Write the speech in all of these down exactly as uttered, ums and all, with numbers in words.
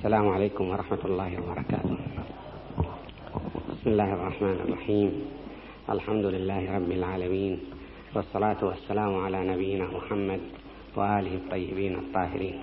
السلام عليكم ورحمة الله وبركاته. بسم الله الرحمن الرحيم. الحمد لله رب العالمين، والصلاة والسلام على نبينا محمد وآله الطيبين الطاهرين.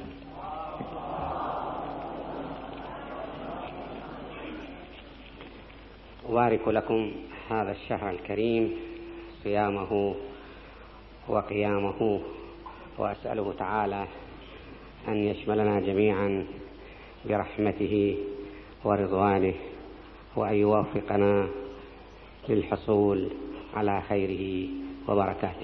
أبارك لكم هذا الشهر الكريم صيامه وقيامه، وأسأله تعالى أن يشملنا جميعا برحمته ورضوانه، وأن يوفقنا للحصول على خيره وبركاته.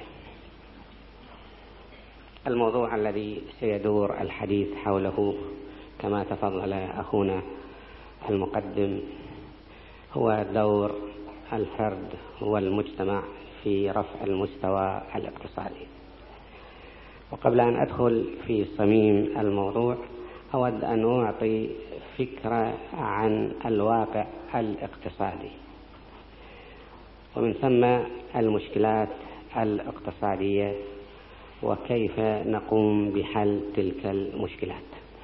الموضوع الذي سيدور الحديث حوله كما تفضل أخونا المقدم هو دور الفرد والمجتمع في رفع المستوى الاقتصادي. وقبل أن أدخل في صميم الموضوع أود أن أعطي فكرة عن الواقع الاقتصادي، ومن ثم المشكلات الاقتصادية وكيف نقوم بحل تلك المشكلات.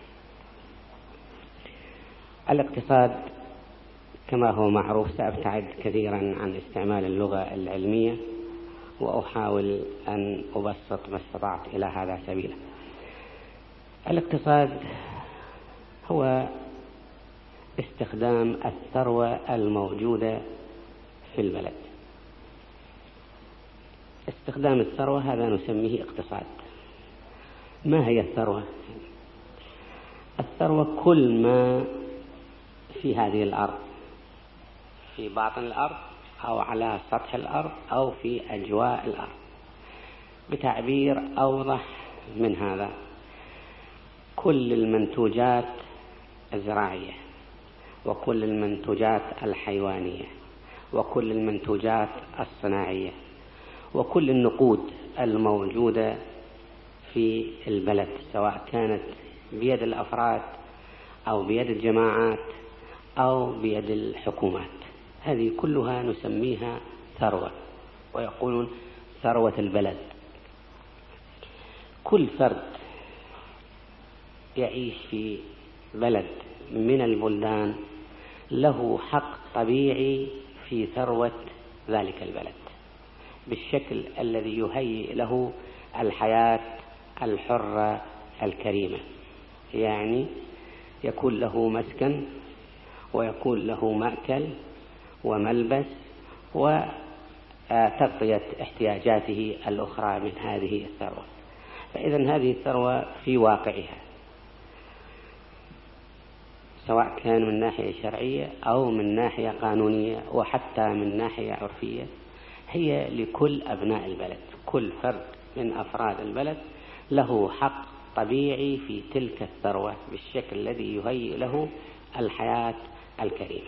الاقتصاد كما هو معروف، سأبتعد كثيرا عن استعمال اللغة العلمية وأحاول أن أبسط ما استطعت إلى هذا سبيلا. الاقتصاد هو استخدام الثروة الموجودة في البلد. استخدام الثروة هذا نسميه اقتصاد. ما هي الثروة؟ الثروة كل ما في هذه الأرض، في باطن الأرض أو على سطح الأرض أو في أجواء الأرض. بتعبير أوضح من هذا، كل المنتوجات الزراعية وكل المنتوجات الحيوانية وكل المنتوجات الصناعية وكل النقود الموجودة في البلد، سواء كانت بيد الأفراد أو بيد الجماعات أو بيد الحكومات، هذه كلها نسميها ثروة، ويقولون ثروة البلد. كل فرد يعيش في بلد من البلدان له حق طبيعي في ثروة ذلك البلد بالشكل الذي يهيئ له الحياة الحرة الكريمة، يعني يكون له مسكن ويكون له مأكل وملبس وتغطية احتياجاته الأخرى من هذه الثروة. فإذا هذه الثروة في واقعها، سواء كان من ناحية شرعية أو من ناحية قانونية وحتى من ناحية عرفية، هي لكل أبناء البلد. كل فرد من أفراد البلد له حق طبيعي في تلك الثروة بالشكل الذي يهيئ له الحياة الكريمة.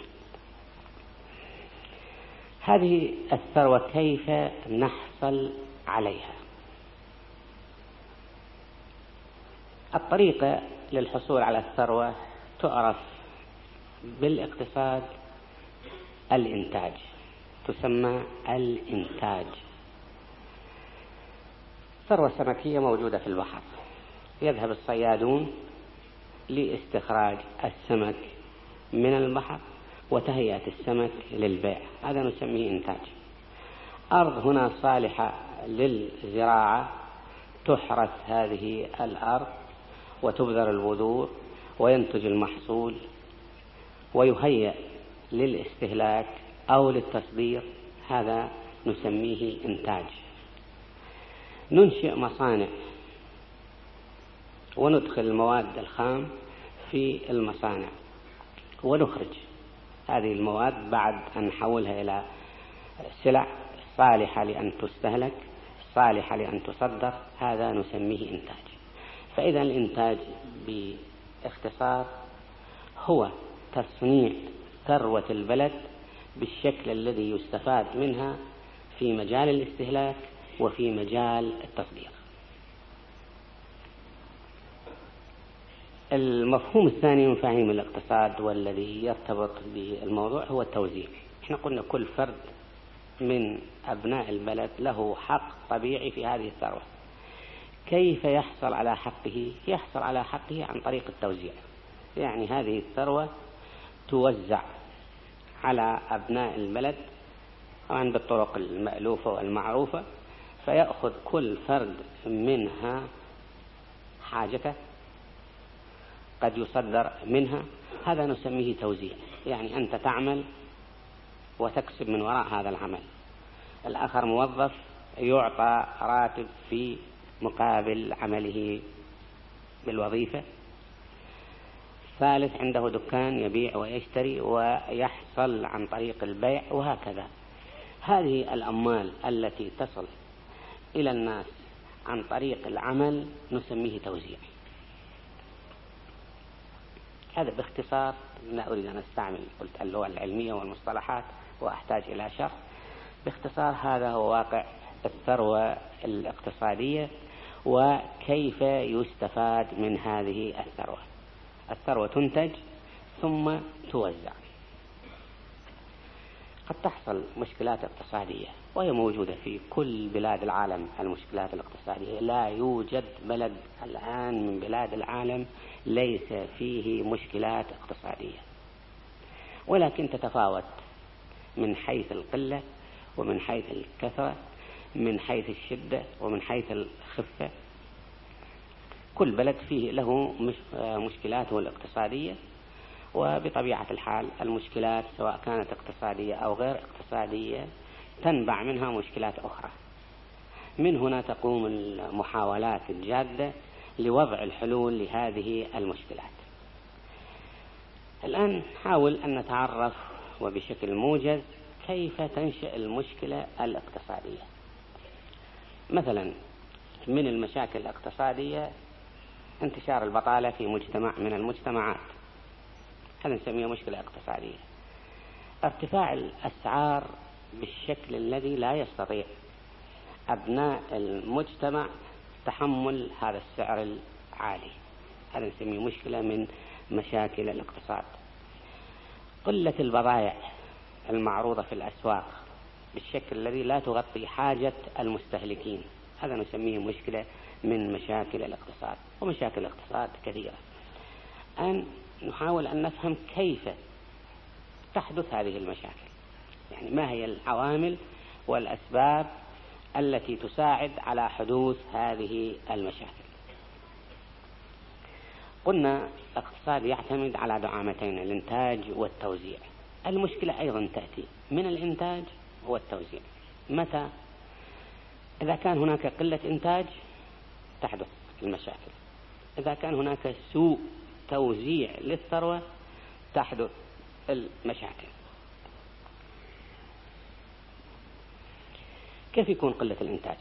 هذه الثروة كيف نحصل عليها؟ الطريقة للحصول على الثروة تعرف بالاقتصاد الإنتاج، تسمى الإنتاج. ثروة سمكية موجودة في البحر، يذهب الصيادون لاستخراج السمك من البحر وتهيئة السمك للبيع، هذا نسميه إنتاج. أرض هنا صالحة للزراعة، تحرث هذه الأرض وتبذر البذور وينتج المحصول ويهيئ للاستهلاك أو للتصدير، هذا نسميه إنتاج. ننشئ مصانع وندخل المواد الخام في المصانع ونخرج هذه المواد بعد أن نحولها إلى سلع صالحة لأن تستهلك، صالحة لأن تصدر، هذا نسميه إنتاج. فإذا الإنتاج باختصار هو تصنيع ثروة البلد بالشكل الذي يستفاد منها في مجال الاستهلاك وفي مجال التصدير. المفهوم الثاني من مفاهيم الاقتصاد والذي يرتبط بالموضوع هو التوزيع. احنا قلنا كل فرد من أبناء البلد له حق طبيعي في هذه الثروة. كيف يحصل على حقه؟ يحصل على حقه عن طريق التوزيع. يعني هذه الثروة توزع على أبناء البلد طبعا بالطرق المألوفة والمعروفة، فيأخذ كل فرد منها حاجته قد يصدر منها. هذا نسميه توزيع، يعني أنت تعمل وتكسب من وراء هذا العمل، الآخر موظف يعطى راتب في مقابل عمله بالوظيفة، ثالث عنده دكان يبيع ويشتري ويحصل عن طريق البيع، وهكذا. هذه الأموال التي تصل إلى الناس عن طريق العمل نسميه توزيع. هذا باختصار، لا أريد أن أستعمل قلت اللغة العلمية والمصطلحات وأحتاج إلى شرح. باختصار هذا هو واقع الثروة الاقتصادية وكيف يستفاد من هذه الثروة. الثروة تنتج ثم توزع. قد تحصل مشكلات اقتصادية وهي موجودة في كل بلاد العالم. المشكلات الاقتصادية لا يوجد بلد الآن من بلاد العالم ليس فيه مشكلات اقتصادية، ولكن تتفاوت من حيث القلة ومن حيث الكثرة، من حيث الشدة ومن حيث الخفة. كل بلد فيه له مشكلاته الاقتصادية، وبطبيعة الحال المشكلات سواء كانت اقتصادية أو غير اقتصادية تنبع منها مشكلات أخرى. من هنا تقوم المحاولات الجادة لوضع الحلول لهذه المشكلات. الآن نحاول أن نتعرف وبشكل موجز كيف تنشأ المشكلة الاقتصادية. مثلا من المشاكل الاقتصادية انتشار البطالة في مجتمع من المجتمعات، هذا نسميه مشكلة اقتصادية. ارتفاع الأسعار بالشكل الذي لا يستطيع أبناء المجتمع تحمل هذا السعر العالي، هذا نسميه مشكلة من مشاكل الاقتصاد. قلة البضائع المعروضة في الأسواق بالشكل الذي لا تغطي حاجة المستهلكين، هذا نسميه مشكلة من مشاكل الاقتصاد. ومشاكل الاقتصاد كثيرة. الآن نحاول أن نفهم كيف تحدث هذه المشاكل، يعني ما هي العوامل والأسباب التي تساعد على حدوث هذه المشاكل. قلنا الاقتصاد يعتمد على دعامتين، الإنتاج والتوزيع. المشكلة أيضا تأتي من الإنتاج والتوزيع. متى؟ إذا كان هناك قلة إنتاج تحدث المشاكل، إذا كان هناك سوء توزيع للثروة تحدث المشاكل. كيف يكون قلة الإنتاج؟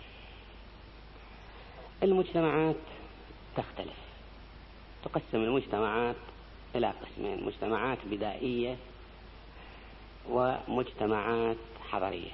المجتمعات تختلف، تقسم المجتمعات إلى قسمين: مجتمعات بدائية ومجتمعات حضرية.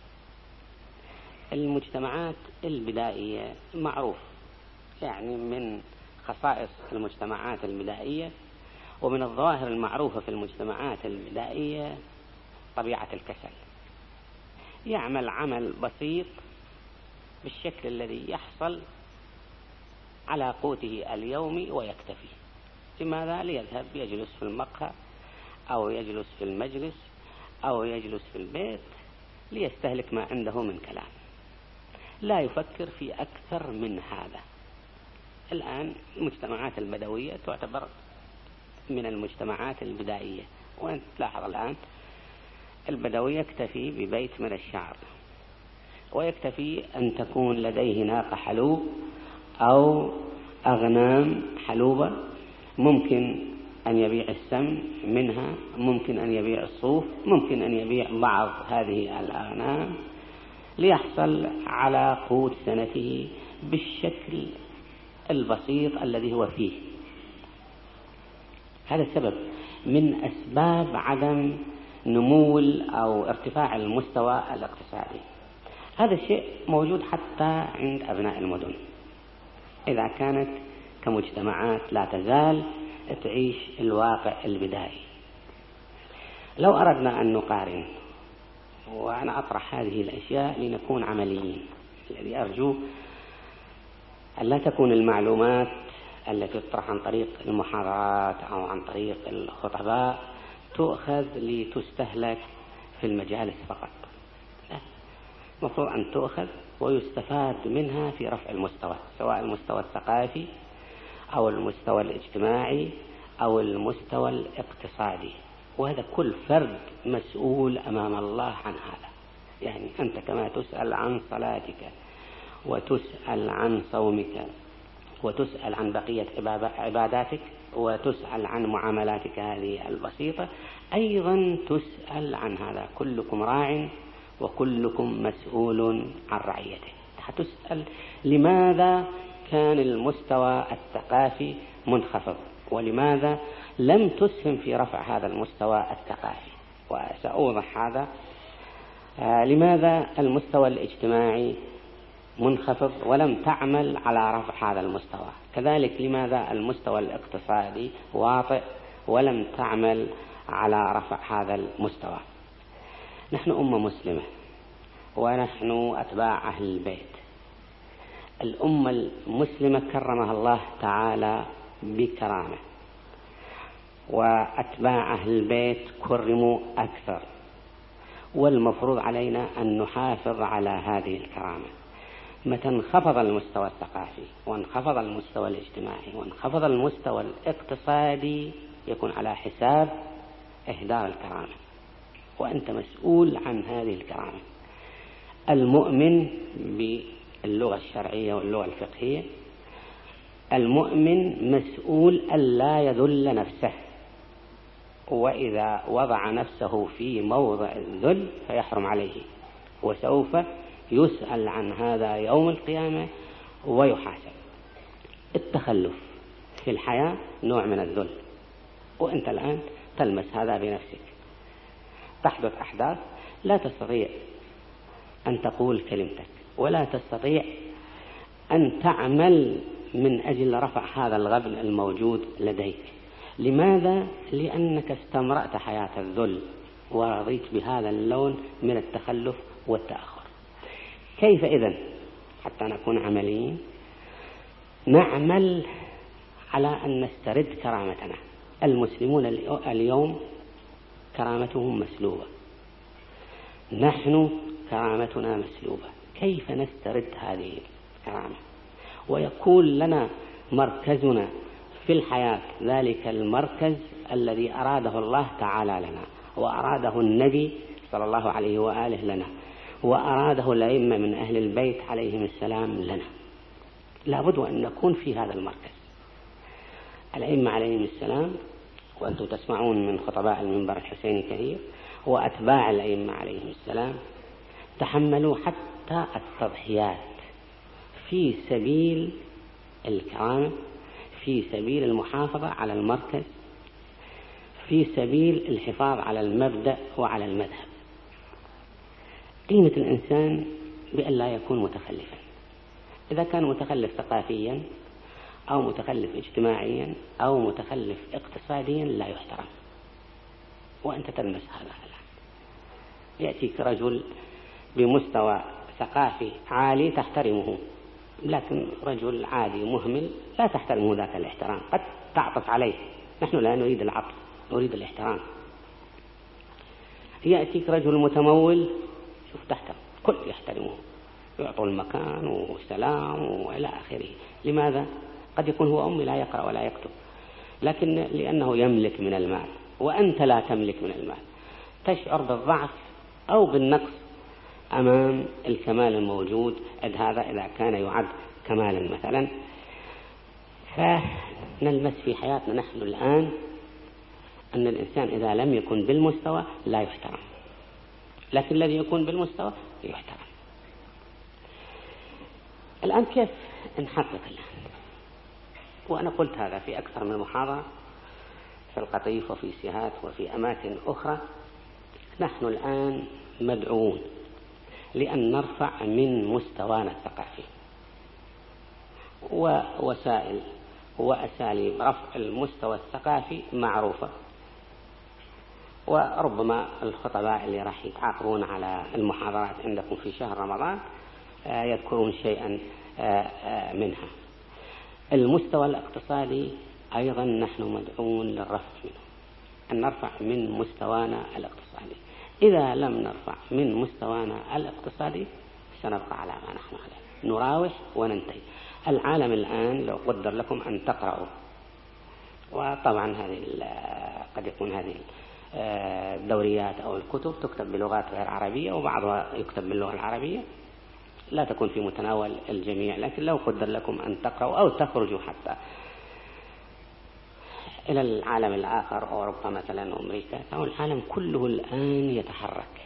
المجتمعات البدائية معروف، يعني من خصائص المجتمعات البدائية ومن الظواهر المعروفة في المجتمعات البدائية طبيعة الكسل. يعمل عمل بسيط بالشكل الذي يحصل على قوته اليومي ويكتفي. لماذا؟ ليذهب يجلس في المقهى أو يجلس في المجلس أو يجلس في البيت ليستهلك ما عنده من كلام، لا يفكر في أكثر من هذا. الآن المجتمعات البدوية تعتبر من المجتمعات البدائية، وأنت تلاحظ الآن البدوي يكتفي ببيت من الشعر، ويكتفي أن تكون لديه ناقة حلوب أو أغنام حلوبة، ممكن أن يبيع السمن منها، ممكن أن يبيع الصوف، ممكن أن يبيع بعض هذه الأغنام ليحصل على قوت سنته بالشكل البسيط الذي هو فيه. هذا سبب من أسباب عدم نمو أو ارتفاع المستوى الاقتصادي. هذا الشيء موجود حتى عند أبناء المدن، إذا كانت كمجتمعات لا تزال تعيش الواقع البدائي. لو أردنا أن نقارن، وأنا أطرح هذه الأشياء لنكون عمليين، الذي أرجو أن لا تكون المعلومات التي تطرح عن طريق المحاضرات أو عن طريق الخطباء تؤخذ لتستهلك في المجالس فقط، المفروض أن تؤخذ ويستفاد منها في رفع المستوى، سواء المستوى الثقافي أو المستوى الاجتماعي أو المستوى الاقتصادي. وهذا كل فرد مسؤول أمام الله عن هذا. يعني أنت كما تسأل عن صلاتك وتسأل عن صومك وتسأل عن بقية عباداتك وتسأل عن معاملاتك هذه البسيطة، أيضا تسأل عن هذا. كلكم راع وكلكم مسؤول عن رعيته. هتسأل لماذا كان المستوى الثقافي منخفض، ولماذا لم تسهم في رفع هذا المستوى الثقافي، وسأوضح هذا. آه لماذا المستوى الاجتماعي منخفض ولم تعمل على رفع هذا المستوى، كذلك لماذا المستوى الاقتصادي واطئ ولم تعمل على رفع هذا المستوى. نحن أمة مسلمة ونحن أتباع أهل البيت. الأمة المسلمة كرمها الله تعالى بكرامة، وأتباع أهل البيت كرموا أكثر، والمفروض علينا أن نحافظ على هذه الكرامة. متى انخفض المستوى الثقافي وانخفض المستوى الاجتماعي وانخفض المستوى الاقتصادي يكون على حساب إهدار الكرامة، وأنت مسؤول عن هذه الكرامة. المؤمن باللغة الشرعية واللغة الفقهية، المؤمن مسؤول ألا يذل نفسه، وإذا وضع نفسه في موضع الذل فيحرم عليه، وسوف يسأل عن هذا يوم القيامة ويحاسب. التخلف في الحياة نوع من الذل، وأنت الآن تلمس هذا بنفسك. تحدث أحداث لا تستطيع أن تقول كلمتك ولا تستطيع أن تعمل من أجل رفع هذا الغبن الموجود لديك. لماذا؟ لأنك استمرأت حياة الذل ورضيت بهذا اللون من التخلف والتأخر. كيف إذن حتى نكون عمليين نعمل على أن نسترد كرامتنا؟ المسلمون اليوم كرامتهم مسلوبة، نحن كرامتنا مسلوبة. كيف نسترد هذه الكرامة ويكون لنا مركزنا في الحياة ذلك المركز الذي أراده الله تعالى لنا، وأراده النبي صلى الله عليه وآله لنا، وأراده الأئمة من أهل البيت عليهم السلام لنا؟ لابد أن نكون في هذا المركز. الأئمة عليهم السلام، وأنتم تسمعون من خطباء المنبر الحسيني كثير، وأتباع الأئمة عليهم السلام تحملوا حتى التضحيات في سبيل الكرامة، في سبيل المحافظة على المركز، في سبيل الحفاظ على المبدأ وعلى المذهب. قيمة الإنسان بأن لا يكون متخلفا. إذا كان متخلف ثقافيا أو متخلف اجتماعيا أو متخلف اقتصاديا لا يحترم، وأنت تلمس هذا الآن. يأتيك رجل بمستوى ثقافي عالي تحترمه، لكن رجل عادي مهمل لا تحترمه ذاك الاحترام، قد تعطف عليه. نحن لا نريد العطف، نريد الاحترام. يأتيك رجل متمول، شوف تحترم، كل يحترمه، يعطوا المكان والسلام وإلى آخره. لماذا؟ قد يكون هو أمي لا يقرأ ولا يكتب، لكن لأنه يملك من المال وأنت لا تملك من المال تشعر بالضعف أو بالنقص أمام الكمال الموجود. إذ هذا إذا كان يعد كمالا مثلا. فنلمس في حياتنا نحن الآن أن الإنسان إذا لم يكن بالمستوى لا يحترم، لكن الذي يكون بالمستوى يحترم. الآن كيف نحقق الآن؟ وأنا قلت هذا في أكثر من محاضرة في القطيف وفي سيهات وفي أماكن أخرى. نحن الآن مدعوون لأن نرفع من مستوانا الثقافي، ووسائل وأساليب رفع المستوى الثقافي معروفة، وربما الخطباء اللي راح يتعاقبون على المحاضرات عندكم في شهر رمضان يذكرون شيئا منها. المستوى الاقتصادي أيضا نحن مدعون للرفع منه، أن نرفع من مستوانا الاقتصادي. إذا لم نرفع من مستوانا الاقتصادي سنبقى على ما نحن عليه، نراوح وننتهي. العالم الآن لو قدر لكم أن تقرأوا، وطبعا هذه قد يكون هذه الدوريات أو الكتب تكتب بلغات غير عربية وبعضها يكتب باللغة العربية، لا تكون في متناول الجميع، لكن لو قدر لكم أن تقرأوا أو تخرجوا حتى إلى العالم الآخر، أوروبا مثلا وأمريكا، أو العالم كله الآن يتحرك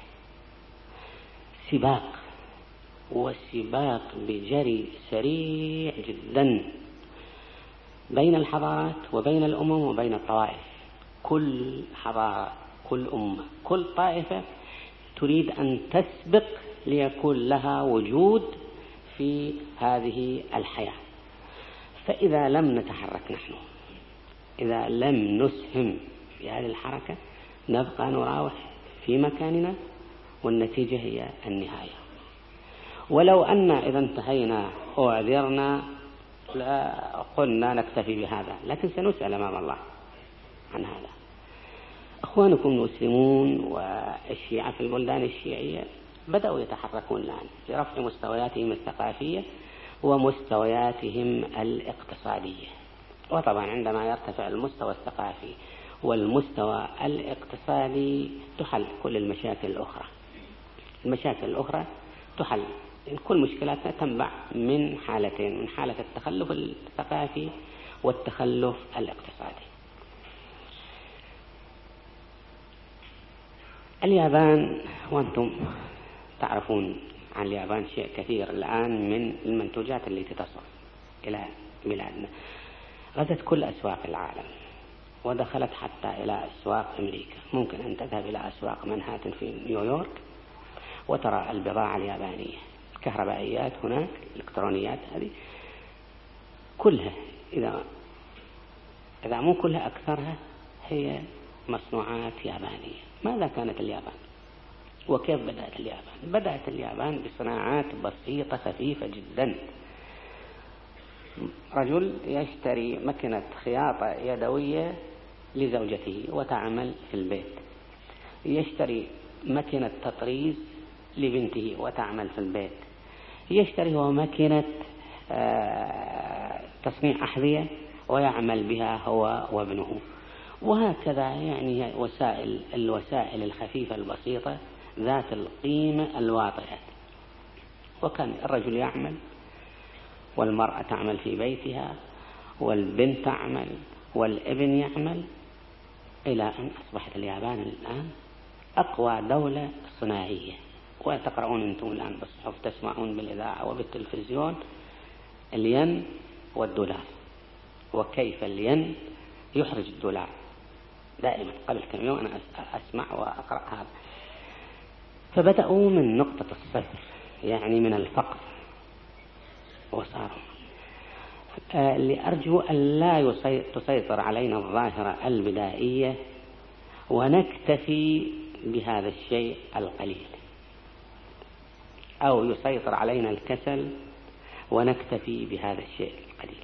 سباق، والسباق بجري سريع جدا بين الحضارات وبين الأمم وبين الطوائف. كل حضارة، كل أمة، كل طائفة تريد أن تسبق ليكون لها وجود في هذه الحياة. فإذا لم نتحرك نحن، إذا لم نسهم في هذه الحركة، نبقى نراوح في مكاننا، والنتيجة هي النهاية. ولو أن إذا انتهينا وعذرنا لا قلنا نكتفي بهذا، لكن سنسأل أمام الله عن هذا. أخوانكم المسلمون والشيعة في البلدان الشيعية بدأوا يتحركون الآن في رفع مستوياتهم الثقافية ومستوياتهم الاقتصادية. وطبعا عندما يرتفع المستوى الثقافي والمستوى الاقتصادي تحل كل المشاكل الأخرى. المشاكل الأخرى تحل، كل مشكلاتنا تنبع من حالتين، من حالة التخلف الثقافي والتخلف الاقتصادي. اليابان، وأنتم تعرفون عن اليابان شيء كثير الآن من المنتوجات التي تصل إلى بلادنا، غزت كل أسواق العالم ودخلت حتى إلى أسواق أمريكا. ممكن أن تذهب إلى أسواق منهاتن في نيويورك وترى البضاعة اليابانية، كهربائيات هناك، الإلكترونيات هذه كلها، إذا إذا مو كلها أكثرها هي مصنوعات يابانية. ماذا كانت اليابان؟ وكيف بدأت اليابان؟ بدأت اليابان بصناعات بسيطة خفيفة جدا. رجل يشتري مكنة خياطة يدوية لزوجته وتعمل في البيت، يشتري مكنة تطريز لبنته وتعمل في البيت، يشتري هو مكنة تصنيع أحذية ويعمل بها هو وابنه. وهكذا يعني وسائل الوسائل الخفيفة البسيطة ذات القيمة الواطئة. وكان الرجل يعمل والمرأة تعمل في بيتها والبنت تعمل والابن يعمل، إلى أن أصبحت اليابان الآن أقوى دولة صناعية. وتقرؤون أنتم الآن بالصحف، تسمعون بالإذاعة وبالتلفزيون الين والدولار، وكيف الين يحرج الدولار. دائما قبل كم يوم أنا أسمع وأقرأ هذا. فبدأوا من نقطة الصفر، يعني من الفقر، وصاروا آه لأرجو أن لا تسيطر علينا الظاهرة البدائية ونكتفي بهذا الشيء القليل، أو يسيطر علينا الكسل ونكتفي بهذا الشيء القليل.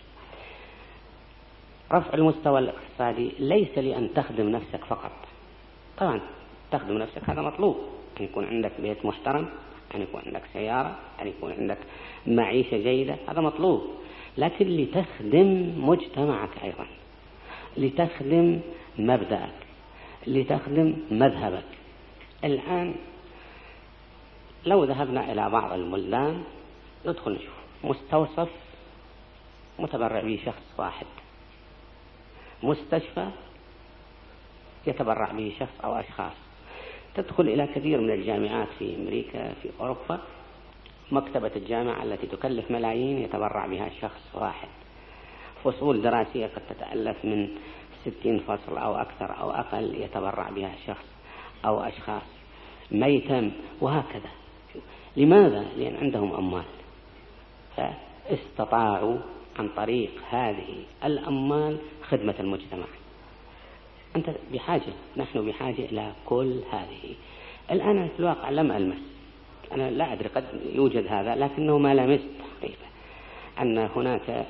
رفع المستوى الاقتصادي ليس لأن تخدم نفسك فقط. طبعا تخدم نفسك هذا مطلوب، أن يكون عندك بيت محترم، أن يكون عندك سيارة، أن يكون عندك معيشة جيدة، هذا مطلوب، لكن لتخدم مجتمعك أيضا، لتخدم مبدأك، لتخدم مذهبك. الآن لو ذهبنا إلى بعض البلدان ندخل نشوف مستوصف متبرع به شخص واحد، مستشفى يتبرع به شخص أو أشخاص. تدخل إلى كثير من الجامعات في أمريكا في أوروبا، مكتبة الجامعة التي تكلف ملايين يتبرع بها شخص واحد. فصول دراسية قد تتألف من ستين فصل أو أكثر أو أقل يتبرع بها شخص أو أشخاص. ميتم وهكذا. لماذا؟ لأن عندهم أموال، فاستطاعوا عن طريق هذه الأموال خدمة المجتمع. أنت بحاجة، نحن بحاجة إلى كل هذه. الآن في الواقع لم ألمس، أنا لا أدري قد يوجد هذا، لكنه ما لمست حقيقة أن هناك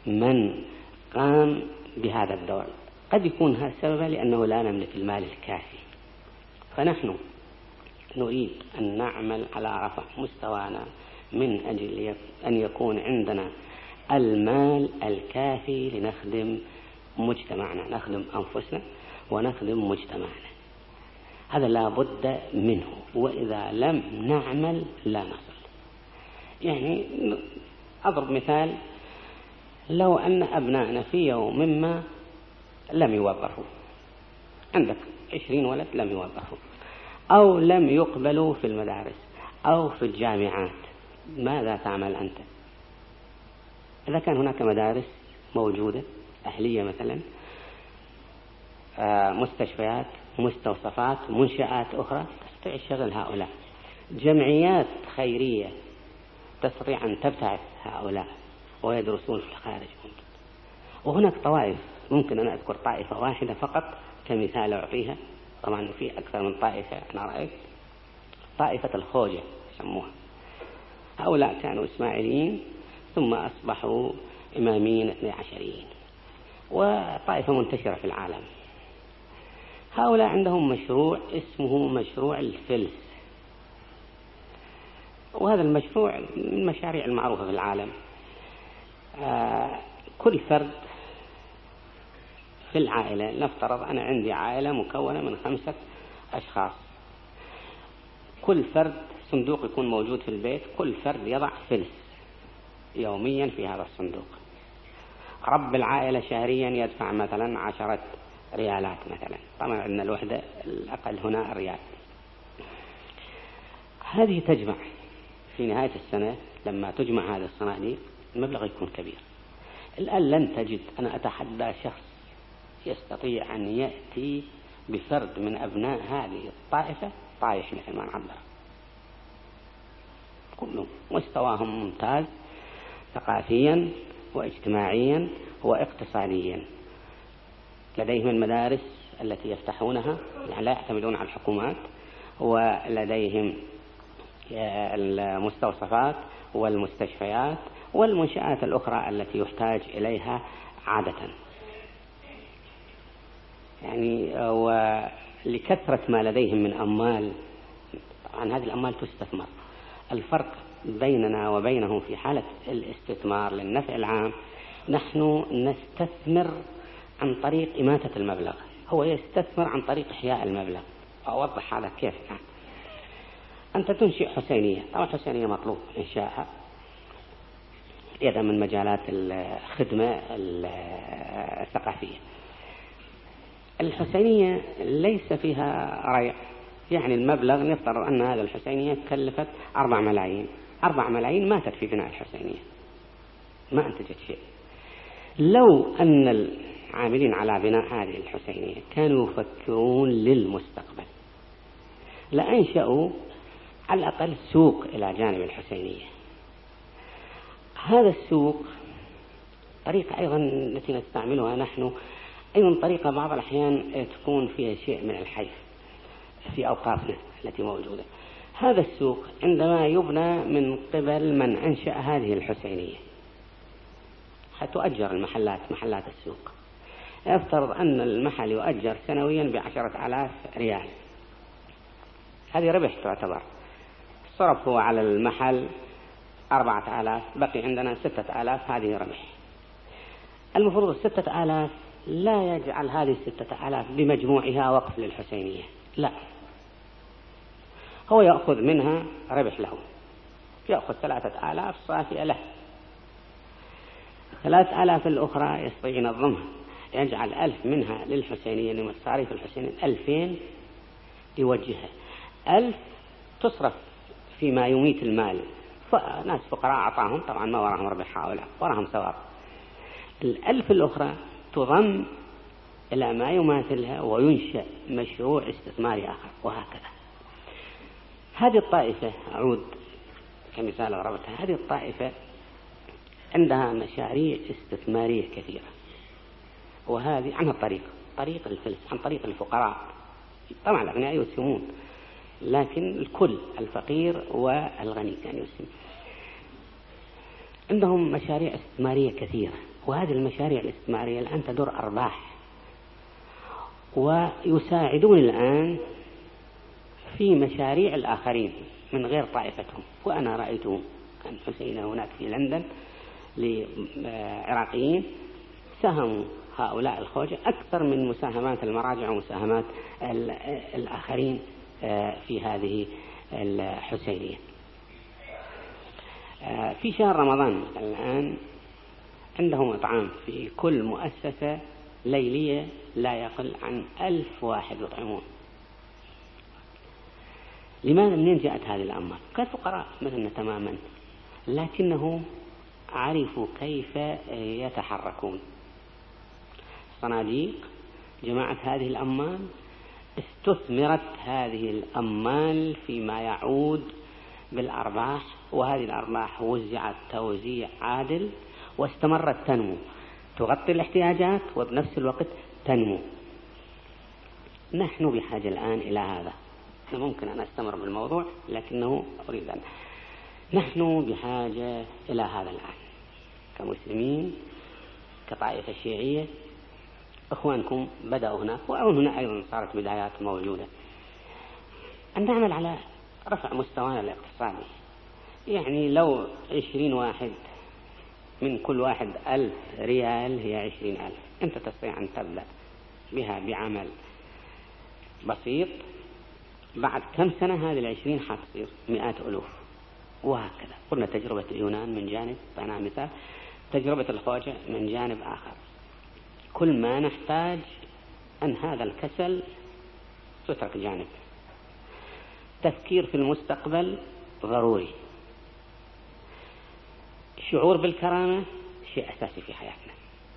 من قام بهذا الدور. قد يكون هذا السبب لأنه لا نملك المال الكافي، فنحن نريد أن نعمل على رفع مستوانا من أجل أن يكون عندنا المال الكافي لنخدم مجتمعنا، نخدم أنفسنا ونخدم مجتمعنا. هذا لا بد منه، وإذا لم نعمل لا نصل. يعني أضرب مثال، لو أن أبنائنا في يوم مما لم يوظفوا، عندك عشرين ولد لم يوظفوا أو لم يقبلوا في المدارس أو في الجامعات، ماذا تعمل أنت؟ إذا كان هناك مدارس موجودة أهلية مثلا، مستشفيات، مستوصفات، منشآت أخرى تستطيع شغل هؤلاء، جمعيات خيرية تستطيع أن تبتعث هؤلاء ويدرسون في الخارج. وهناك طوائف، ممكن أن أذكر طائفة واحدة فقط كمثال أعطيها، طبعا في أكثر من طائفة أنا رأيت، طائفة الخوجة يسموها. هؤلاء كانوا إسماعيليين ثم أصبحوا إماميين اثني عشريين، وطائفة منتشرة في العالم. هؤلاء عندهم مشروع اسمه مشروع الفلس، وهذا المشروع من المشاريع المعروفة في العالم. آه كل فرد في العائلة، نفترض أنا عندي عائلة مكونة من خمسة أشخاص، كل فرد صندوق يكون موجود في البيت، كل فرد يضع فلس يوميا في هذا الصندوق. رب العائلة شهريا يدفع مثلا عشرة ريالات مثلا، طبعا عندنا الوحدة الأقل هنا ريال. هذه تجمع في نهاية السنة، لما تجمع هذه الصناديق المبلغ يكون كبير. الآن لن تجد، أنا أتحدى شخص يستطيع أن يأتي بفرد من أبناء هذه الطائفة طايح مثل ما نعبر، كلهم مستواهم ممتاز ثقافيا واجتماعيا واقتصاديا، لديهم المدارس التي يفتحونها، يعني لا يعتمدون على الحكومات، ولديهم المستوصفات والمستشفيات والمنشآت الأخرى التي يحتاج إليها عادة. يعني ولكثرة ما لديهم من أموال، طبعا هذه الأموال تستثمر. الفرق بيننا وبينهم في حالة الاستثمار للنفع العام، نحن نستثمر عن طريق إماتة المبلغ، هو يستثمر عن طريق إحياء المبلغ. أوضح هذا كيف. يعني أنت تنشئ حسينية، طبعا حسينية مطلوب إنشاءها يدا من مجالات الخدمة الثقافية. الحسينية ليس فيها ريع، يعني المبلغ نفترض أن هذا الحسينية كلفت أربع ملايين، أربع ملايين ماتت في بناء الحسينية، ما أنتجت شيء. لو أن العاملين على بناء هذه الحسينية كانوا يفكرون للمستقبل، لأنشأوا على الأقل سوق إلى جانب الحسينية. هذا السوق طريقة أيضا التي نستعملها نحن، أيضا طريقة بعض الأحيان تكون فيها شيء من الحيف في أوقافنا التي موجودة. هذا السوق عندما يبنى من قبل من أنشأ هذه الحسينية، هتؤجر المحلات، محلات السوق، يفترض أن المحل يؤجر سنويا بعشرة آلاف ريال، هذه ربح تعتبر. صرف هو على المحل أربعة آلاف، بقي عندنا ستة آلاف، هذه ربح. المفروض الستة آلاف لا يجعل هذه الستة آلاف بمجموعها وقف للحسينية، لا، هو يأخذ منها ربح له، يأخذ ثلاثة آلاف صافية له، ثلاثة آلاف الأخرى يستطيع ينظمها، يجعل ألف منها للحسينية لمصاريف الحسينية، ألفين يوجهها، ألف تصرف فيما يميت المال، فناس فقراء أعطاهم، طبعا ما وراهم ربح هؤلاء، وراهم ثواب. الألف الأخرى تضم إلى ما يماثلها وينشأ مشروع استثماري آخر، وهكذا. هذه الطائفة، أعود كمثال ضربتها، هذه الطائفة عندها مشاريع استثمارية كثيرة، وهذه عن الطريق طريق الفلس، عن طريق الفقراء. طبعا الأغنياء يسهمون، لكن الكل، الفقير والغني كان يسهم. عندهم مشاريع استثمارية كثيرة، وهذه المشاريع الاستثمارية الآن تدور أرباح، ويساعدون الآن في مشاريع الآخرين من غير طائفتهم. وأنا رأيت الحسين هناك في لندن لعراقيين ساهموا هؤلاء الخوجة أكثر من مساهمات المراجع ومساهمات الآخرين في هذه الحسينية. في شهر رمضان الآن عندهم إطعام في كل مؤسسة ليلية لا يقل عن ألف واحد يطعمون. لماذا؟ منين جاءت هذه الأموال؟ كالفقراء مثلنا تماما، لكنه عرفوا كيف يتحركون. صناديق جماعة هذه الأموال، استثمرت هذه الأموال فيما يعود بالأرباح، وهذه الأرباح وزعت توزيع عادل واستمرت تنمو، تغطي الاحتياجات وبنفس الوقت تنمو. نحن بحاجة الآن إلى هذا. أنا ممكن أن أستمر بالموضوع، لكنه أريد أن نحن بحاجة إلى هذا الآن كمسلمين، كطائفة الشيعية. أخوانكم بدأوا هناك، وهنا أيضا صارت بدايات موجودة. أن نعمل على رفع مستوانا الاقتصادي. يعني لو عشرين واحد من كل واحد ألف ريال هي عشرين ألف، أنت تستطيع أن تبدأ بها بعمل بسيط. بعد كم سنة هذه العشرين حتصير مئات ألوف، وهكذا. قلنا تجربة اليونان من جانب، طينا مثال تجربة الخواجة من جانب آخر. كل ما نحتاج أن هذا الكسل تترك جانب. تفكير في المستقبل ضروري. الشعور بالكرامة شيء أساسي في حياتنا.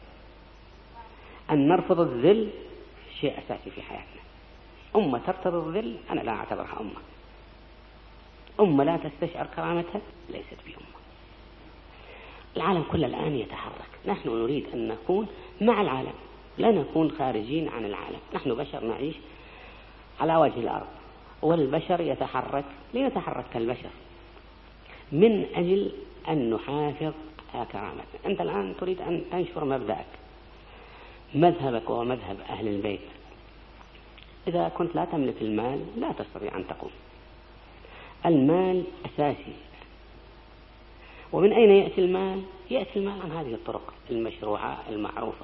أن نرفض الذل شيء أساسي في حياتنا. أمة ترتضي الذل أنا لا أعتبرها أمة. أمة لا تستشعر كرامتها ليست بأمة. العالم كله الآن يتحرك. نحن نريد أن نكون مع العالم، لا نكون خارجين عن العالم. نحن بشر نعيش على وجه الأرض، والبشر يتحرك ليتحرك كالبشر من أجل أن نحافظ على كرامتنا. أنت الآن تريد أن تنشر مبدأك، مذهبك ومذهب أهل البيت. إذا كنت لا تملك المال لا تستطيع أن تقوم. المال أساسي. ومن أين يأتي المال؟ يأتي المال عن هذه الطرق المشروعة المعروفة.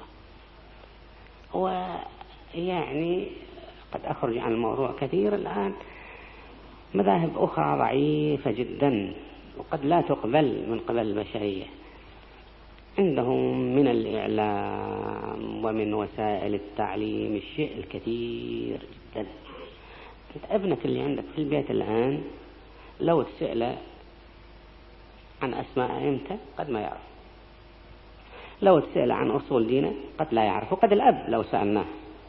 ويعني قد أخرج عن الموضوع كثير الآن. مذاهب أخرى ضعيفة جدا وقد لا تقبل من قبل البشرية. عندهم من الإعلام ومن وسائل التعليم الشيء الكثير جدا. ابنك اللي عندك في البيت الآن لو تسأله عن أسماء أئمته قد ما يعرف، لو تسأله عن أصول دينه قد لا يعرف، وقد الأب لو سألناه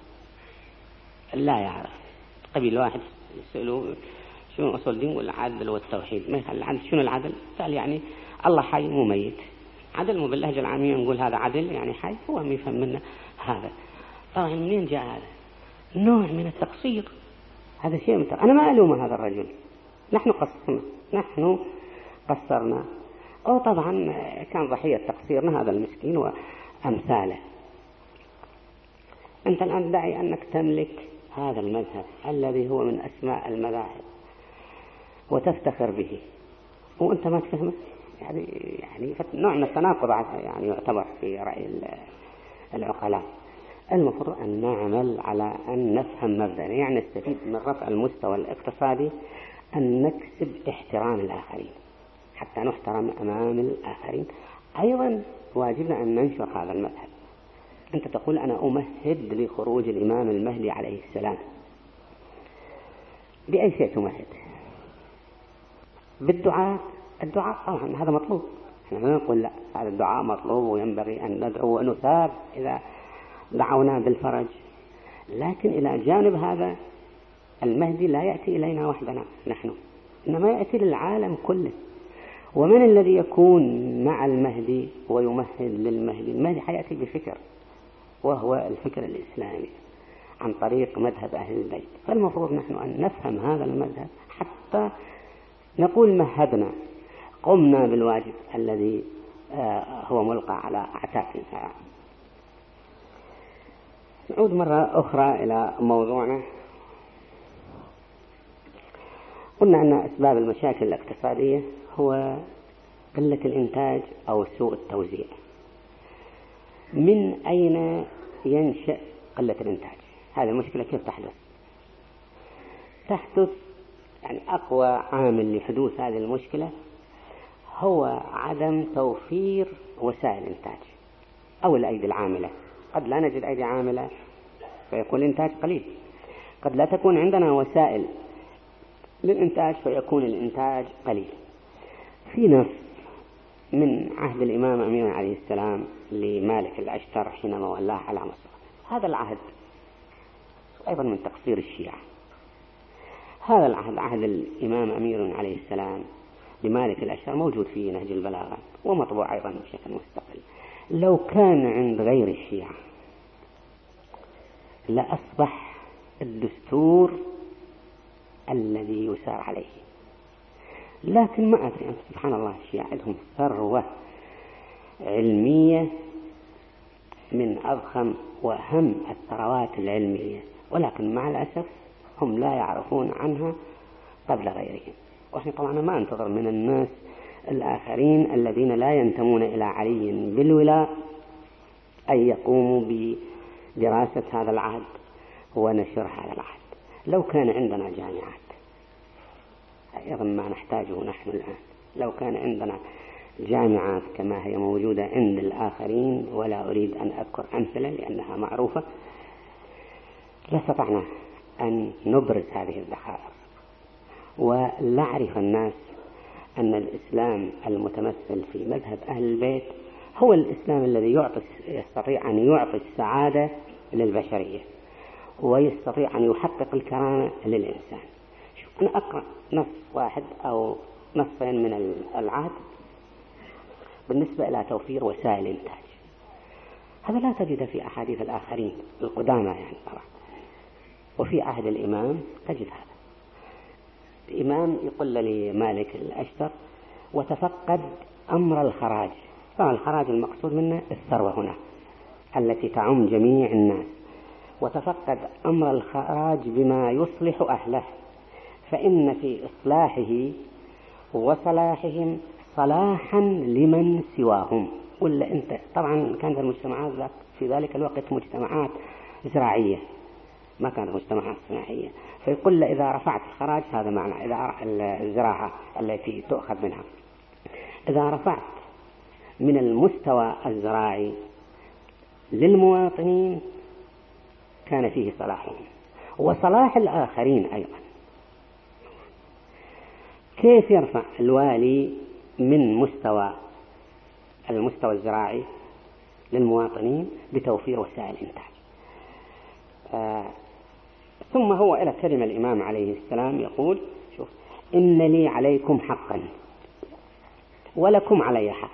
لا يعرف. قبيل واحد يسألوا شنو أصول دين والعدل والتوحيد، ما يخلي العدل شنو العدل؟ قال يعني الله حي مو ميت. عدل مو باللهجة العامية نقول هذا عدل يعني حي، هو ما يفهم منا هذا. طبعا منين جاء هذا؟ نوع من التقصير. هذا شيء متر. أنا ما ألوم هذا الرجل، نحن قصرنا نحن قصرنا أو طبعا كان ضحية تقصيرنا هذا المسكين وأمثاله. أنت الآن داعي أنك تملك هذا المذهب الذي هو من أسماء المذاهب وتفتخر به وأنت ما تفهمه، يعني يعني نوع من التناقض يعني يعتبر في رأي العقلاء. المفروض أن نعمل على أن نفهم مبدأ، يعني نستفيد من رفع المستوى الاقتصادي، أن نكسب احترام الآخرين حتى نحترم أمام الآخرين. أيضا واجبنا أن ننشر هذا المذهب. أنت تقول أنا أمهد لخروج الإمام المهدي عليه السلام. بأي شيء تمهد؟ بالدعاء. الدعاء طبعا هذا مطلوب، احنا ما نقول لا، هذا الدعاء مطلوب وينبغي أن ندعو ونثاب إذا دعونا بالفرج. لكن إلى جانب هذا المهدي لا يأتي إلينا وحدنا نحن، إنما يأتي للعالم كله. ومن الذي يكون مع المهدي ويمهد للمهدي؟ المهدي حيأتي بفكر، وهو الفكر الإسلامي عن طريق مذهب أهل البيت. فالمفروض نحن أن نفهم هذا المذهب حتى نقول مهدنا، قمنا بالواجب الذي هو ملقى على أعتابنا. نعود مرة أخرى إلى موضوعنا. قلنا أن أسباب المشاكل الاقتصادية هو قلة الإنتاج أو سوء التوزيع. من أين ينشأ قلة الإنتاج؟ هذه المشكلة كيف تحدث؟ تحدث يعني أقوى عامل لحدوث هذه المشكلة هو عدم توفير وسائل إنتاج أو الأيدي العاملة. قد لا نجد أيدي عاملة فيكون الإنتاج قليل، قد لا تكون عندنا وسائل للإنتاج فيكون الإنتاج قليل. في نص من عهد الإمام أمين عليه السلام لمالك الأشتر حينما ولاه على مصر. هذا العهد أيضا من تقصير الشيعة. هذا العهد عهد الإمام أمير عليه السلام لمالك الأشتر موجود في نهج البلاغة ومطبوع أيضا بشكل مستقل. لو كان عند غير الشيعة لأصبح الدستور الذي يسار عليه، لكن ما أدري، سبحان الله الشيعة عندهم ثروة علمية من أضخم وأهم الثروات العلمية، ولكن مع الأسف هم لا يعرفون عنها قبل غيرهم. وإحنا طبعا ما انتظر من الناس الآخرين الذين لا ينتمون إلى علي بالولاء أن يقوموا بدراسة هذا العهد ونشر هذا العهد. لو كان عندنا جامعات أيضا ما نحتاجه نحن الآن، لو كان عندنا جامعات كما هي موجودة عند الآخرين، ولا أريد أن أذكر أمثلة لأنها معروفة، لاستطعنا أن نبرز هذه الذخائر ولنعرف الناس أن الإسلام المتمثل في مذهب أهل البيت هو الإسلام الذي يعطي يستطيع أن يعطي السعادة للبشرية ويستطيع أن يحقق الكرامة للإنسان. شوف أنا أقرأ نص واحد أو نصين من العهد بالنسبة إلى توفير وسائل الإنتاج. هذا لا تجد في أحاديث الآخرين القدامى يعني طبعا. وفي عهد الإمام تجد هذا. الإمام يقول لمالك الأشتر وتفقد أمر الخراج. طبعا الخراج المقصود منه الثروة هنا التي تعم جميع الناس. وتفقد أمر الخراج بما يصلح أهله، فإن في إصلاحه وصلاحهم صلاحا لمن سواهم. ولا أنت طبعا كانت المجتمعات في ذلك الوقت مجتمعات زراعية، ما كانت مجتمعات صناعية. فيقول إذا رفعت الخراج هذا معنى إذا الزراعة التي تؤخذ منها، إذا رفعت من المستوى الزراعي للمواطنين كان فيه صلاحهم وصلاح الآخرين أيضا. كيف يرفع الوالي من مستوى المستوى الزراعي للمواطنين؟ بتوفير وسائل إنتاج. آه ثم هو إلى كلمة الإمام عليه السلام يقول شوف إن لي عليكم حقا ولكم علي حق.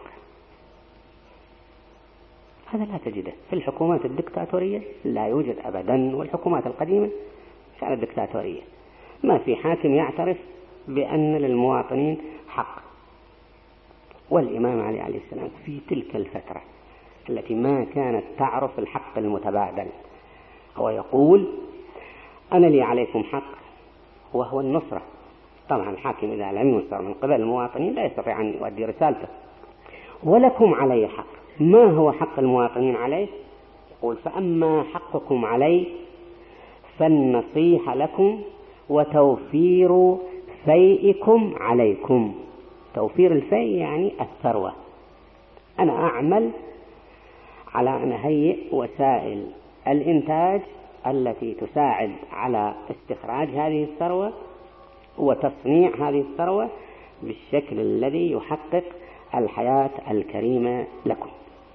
هذا لا تجده في الحكومات الدكتاتورية، لا يوجد أبدا. والحكومات القديمة كانت دكتاتورية، ما في حاكم يعترف بأن للمواطنين حق. والإمام علي عليه السلام في تلك الفترة التي ما كانت تعرف الحق المتبادل هو يقول أنا لي عليكم حق وهو النصرة. طبعا الحاكم إذا لم ينصر من قبل المواطنين لا يستطيع أن يؤدي رسالته. ولكم علي حق. ما هو حق المواطنين عليه؟ يقول فأما حقكم علي فالنصيحة لكم وتوفير فيئكم عليكم. توفير الفيء يعني الثروة. أنا أعمل على أن أهيئ وسائل الإنتاج التي تساعد على استخراج هذه الثروة وتصنيع هذه الثروة بالشكل الذي يحقق الحياة الكريمة لكم.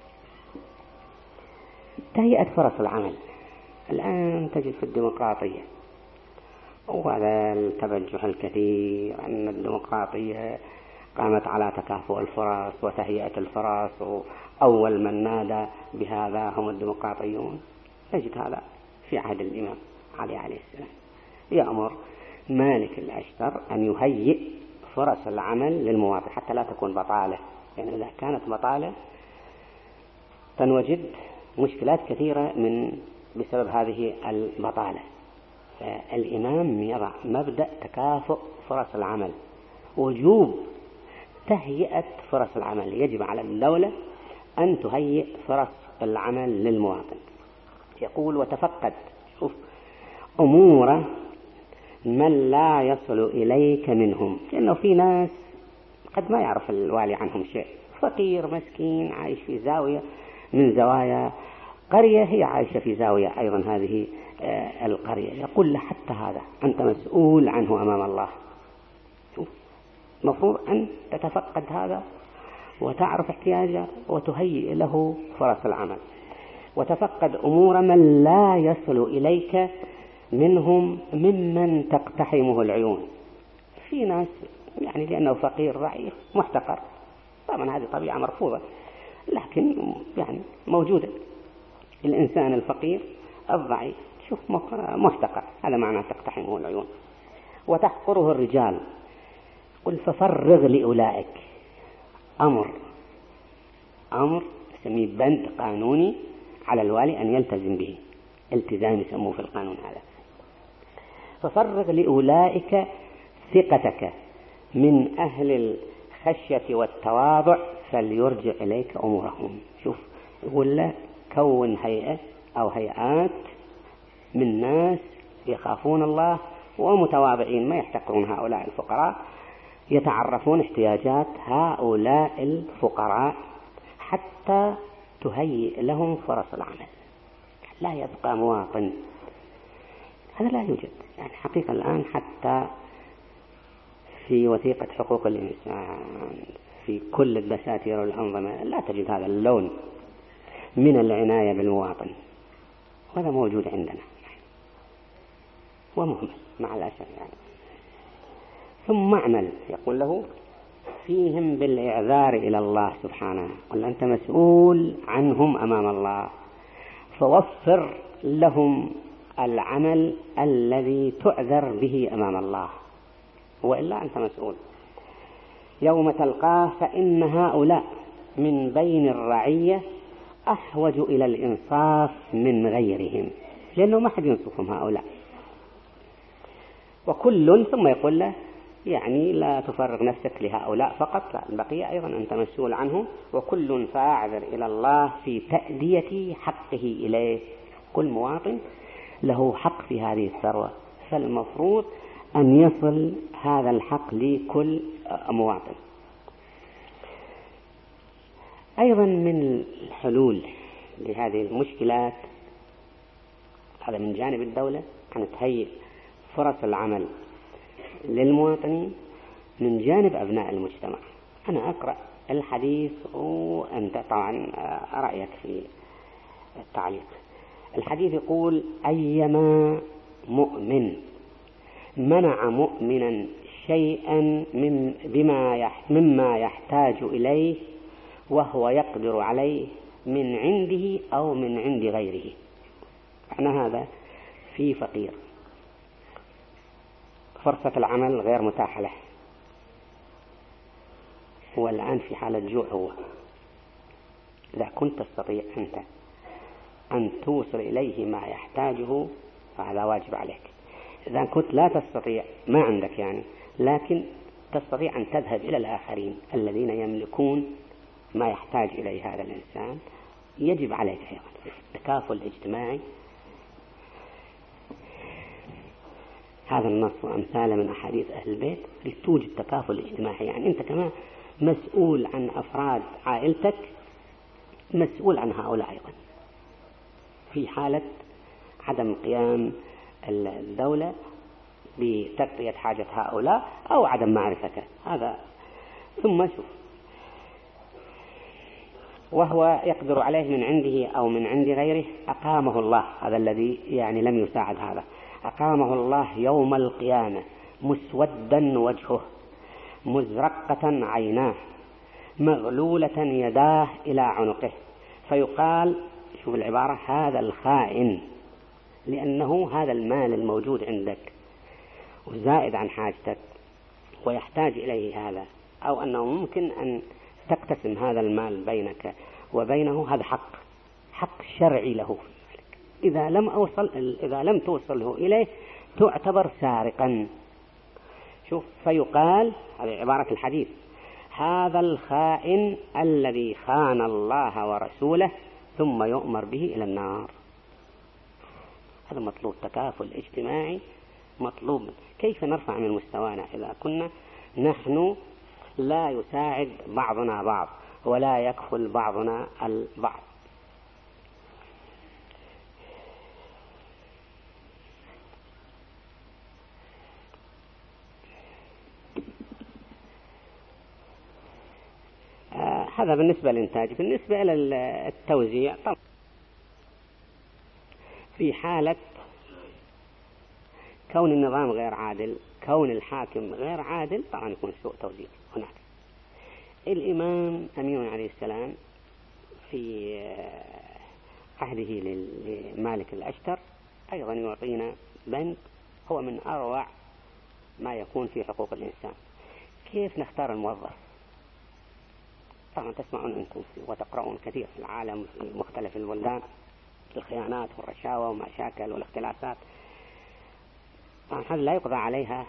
تهيئة فرص العمل الآن تجد في الديمقراطية، وهذا التبجح الكثير أن الديمقراطية قامت على تكافؤ الفرص وتهيئة الفرص، وأول من نادى بهذا هم الديمقراطيون. تجد هذا في عهد الإمام علي عليه السلام يأمر مالك الأشتر أن يهيئ فرص العمل للمواطن حتى لا تكون بطالة يعني إذا كانت بطالة تنوجد مشكلات كثيرة من بسبب هذه البطالة. فالإمام يضع مبدأ تكافؤ فرص العمل، وجوب تهيئة فرص العمل. يجب على الدولة أن تهيئ فرص العمل للمواطن. يقول وتفقد شوف أمور من لا يصل إليك منهم، لأنه في ناس قد ما يعرف الوالي عنهم شيء، فقير مسكين عايش في زاوية من زوايا قرية، هي عايشة في زاوية أيضا هذه القرية. يقول له حتى هذا أنت مسؤول عنه أمام الله. شوف مفروض أن تتفقد هذا وتعرف احتياجه وتهيئ له فرص العمل. وتفقد أمور من لا يصل إليك منهم ممن تقتحمه العيون. في ناس يعني لأنه فقير ضعيف محتقر، طبعا هذه طبيعة مرفوضة لكن يعني موجودة. الإنسان الفقير الضعيف شوف محتقر، هذا معنى تقتحمه العيون. وتحقره الرجال. قل ففرغ لأولئك، أمر أمر يسميه بند قانوني على الوالي أن يلتزم به، التزام يسموه في القانون هذا. ففرغ لأولئك ثقتك من أهل الخشية والتواضع فليرجع إليك أمورهم. شوف يقول له كون هيئة أو هيئات من ناس يخافون الله ومتواضعين، ما يحتقرون هؤلاء الفقراء، يتعرفون احتياجات هؤلاء الفقراء حتى تهيئ لهم فرص العمل. لا يبقى مواطن، هذا لا يوجد. يعني حقيقة الآن حتى في وثيقة حقوق الإنسان في كل الدساتير والأنظمة لا تجد هذا اللون من العناية بالمواطن، وهذا موجود عندنا ومهمل مع الأسف يعني. ثم اعمل، يقول له فيهم بالإعذار إلى الله سبحانه، قل أنت مسؤول عنهم أمام الله، فوفر لهم العمل الذي تعذر به أمام الله، وإلا أنت مسؤول. يوم تلقاه فإن هؤلاء من بين الرعية أحوج إلى الإنصاف من غيرهم، لأنه ما حد ينصفهم هؤلاء. وكل ثم يقول له يعني لا تفرغ نفسك لهؤلاء فقط، لا البقية أيضا أنت مسؤول عنه. وكل فاعذر إلى الله في تأدية حقه إليه. كل مواطن له حق في هذه الثروة، فالمفروض أن يصل هذا الحق لكل مواطن. أيضا من الحلول لهذه المشكلات، هذا من جانب الدولة أن تهيئ فرص العمل للمواطنين، من جانب أبناء المجتمع. أنا أقرأ الحديث وأنت طبعا رأيك في التعليق. الحديث يقول أيما مؤمن منع مؤمنا شيئا من بما مما يحتاج إليه وهو يقدر عليه من عنده أو من عند غيره. معنى هذا في فقير فرصة العمل غير متاحة له، هو الآن في حالة جوع. هو إذا كنت تستطيع أنت أن توصل إليه ما يحتاجه فهذا واجب عليك. إذا كنت لا تستطيع ما عندك يعني، لكن تستطيع أن تذهب إلى الآخرين الذين يملكون ما يحتاج إليه هذا الإنسان، يجب عليك أيضا التكافل الاجتماعي. هذا النص وأمثاله من أحاديث أهل البيت لتوجد تكافل اجتماعي. يعني أنت كمان مسؤول عن أفراد عائلتك، مسؤول عن هؤلاء أيضا في حالة عدم قيام الدولة بتغطية حاجة هؤلاء أو عدم معرفته هذا. ثم شوف وهو يقدر عليه من عنده أو من عند غيره أقامه الله، هذا الذي يعني لم يساعد هذا، أقامه الله يوم القيامة مسودا وجهه مزرقة عيناه مغلولة يداه إلى عنقه، فيقال شوف العبارة هذا الخائن، لأنه هذا المال الموجود عندك وزائد عن حاجتك ويحتاج إليه هذا، أو أنه ممكن أن تقتسم هذا المال بينك وبينه، هذا حق حق شرعي له. إذا لم أوصل إذا لم توصله إليه تعتبر سارقا. شوف، فيقال، هذه عبارة الحديث: هذا الخائن الذي خان الله ورسوله ثم يؤمر به إلى النار. هذا مطلوب، تكافل اجتماعي مطلوب. كيف نرفع من مستوانا إذا كنا نحن لا يساعد بعضنا بعض ولا يكفل بعضنا البعض؟ آه هذا بالنسبة للإنتاج. بالنسبة إلى التوزيع، طبعا في حالة كون النظام غير عادل، كون الحاكم غير عادل، طبعا يكون سوء توزيع هناك. الإمام أمين عليه السلام في عهده لمالك الأشتر أيضا يعطينا بند هو من أروع ما يكون في حقوق الإنسان: كيف نختار الموظف. طبعا تسمعون أنتم وتقرؤون كثير في العالم في مختلف البلدان الخيانات والرشاوى ومشاكل والاختلافات. طبعا هذا لا يقضى عليها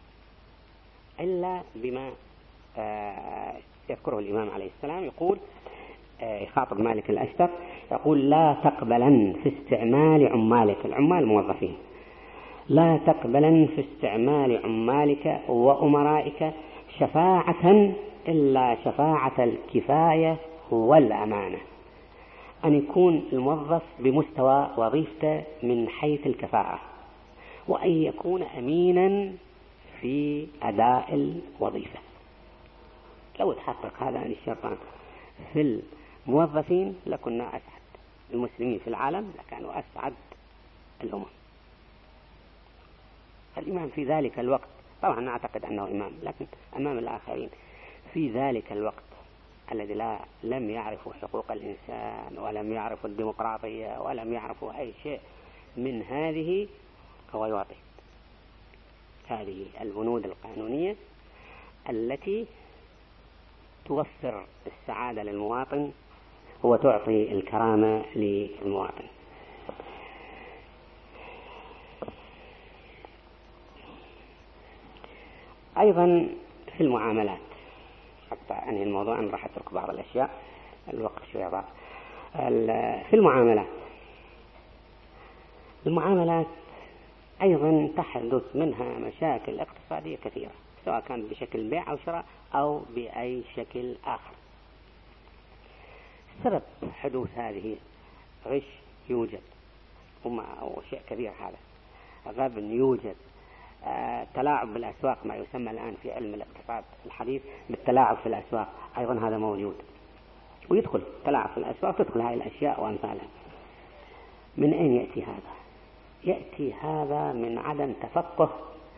إلا بما آه يذكره الإمام عليه السلام. يقول آه يخاطب مالك الأشتر، يقول: لا تقبلن في استعمال عمالك، العمال موظفين، لا تقبلن في استعمال عمالك وأمرائك شفاعة إلا شفاعة الكفاية والأمانة. أن يكون الموظف بمستوى وظيفته من حيث الكفاءة، وأن يكون أمينا في أداء الوظيفة. لو تحقق هذا الشرطان في الموظفين لكنا أسعد المسلمين في العالم، لكانوا أسعد الأمم. الإمام في ذلك الوقت، طبعا نعتقد أنه إمام، لكن أمام الآخرين في ذلك الوقت الذي لا لم يعرفوا حقوق الإنسان ولم يعرفوا الديمقراطية ولم يعرفوا أي شيء من هذه، هو يعطي هذه البنود القانونية التي توفر السعادة للمواطن وتعطي الكرامة للمواطن. أيضا في المعاملات، حتى أنهي الموضوع أنا راح أترك بعض الأشياء، الوقت شوية ضاق. في المعاملات المعاملات أيضا تحدث منها مشاكل اقتصادية كثيرة، سواء كان بشكل بيع أو شراء أو بأي شكل آخر. سبب حدوث هذه غش يوجد، وما أو شيء كبير، هذا غبن يوجد، آه، تلاعب بالأسواق، ما يسمى الآن في علم الاقتصاد الحديث بالتلاعب في الأسواق، أيضا هذا موجود، ويدخل تلاعب في الأسواق تدخل هذه الأشياء وأمثالها. من أين يأتي هذا؟ يأتي هذا من عدم تفقه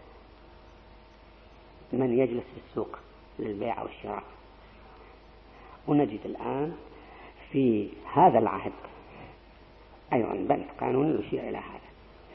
من يجلس في السوق للبيع والشراء. ونجد الآن في هذا العهد أيضا بند قانوني يشير إلى هذا: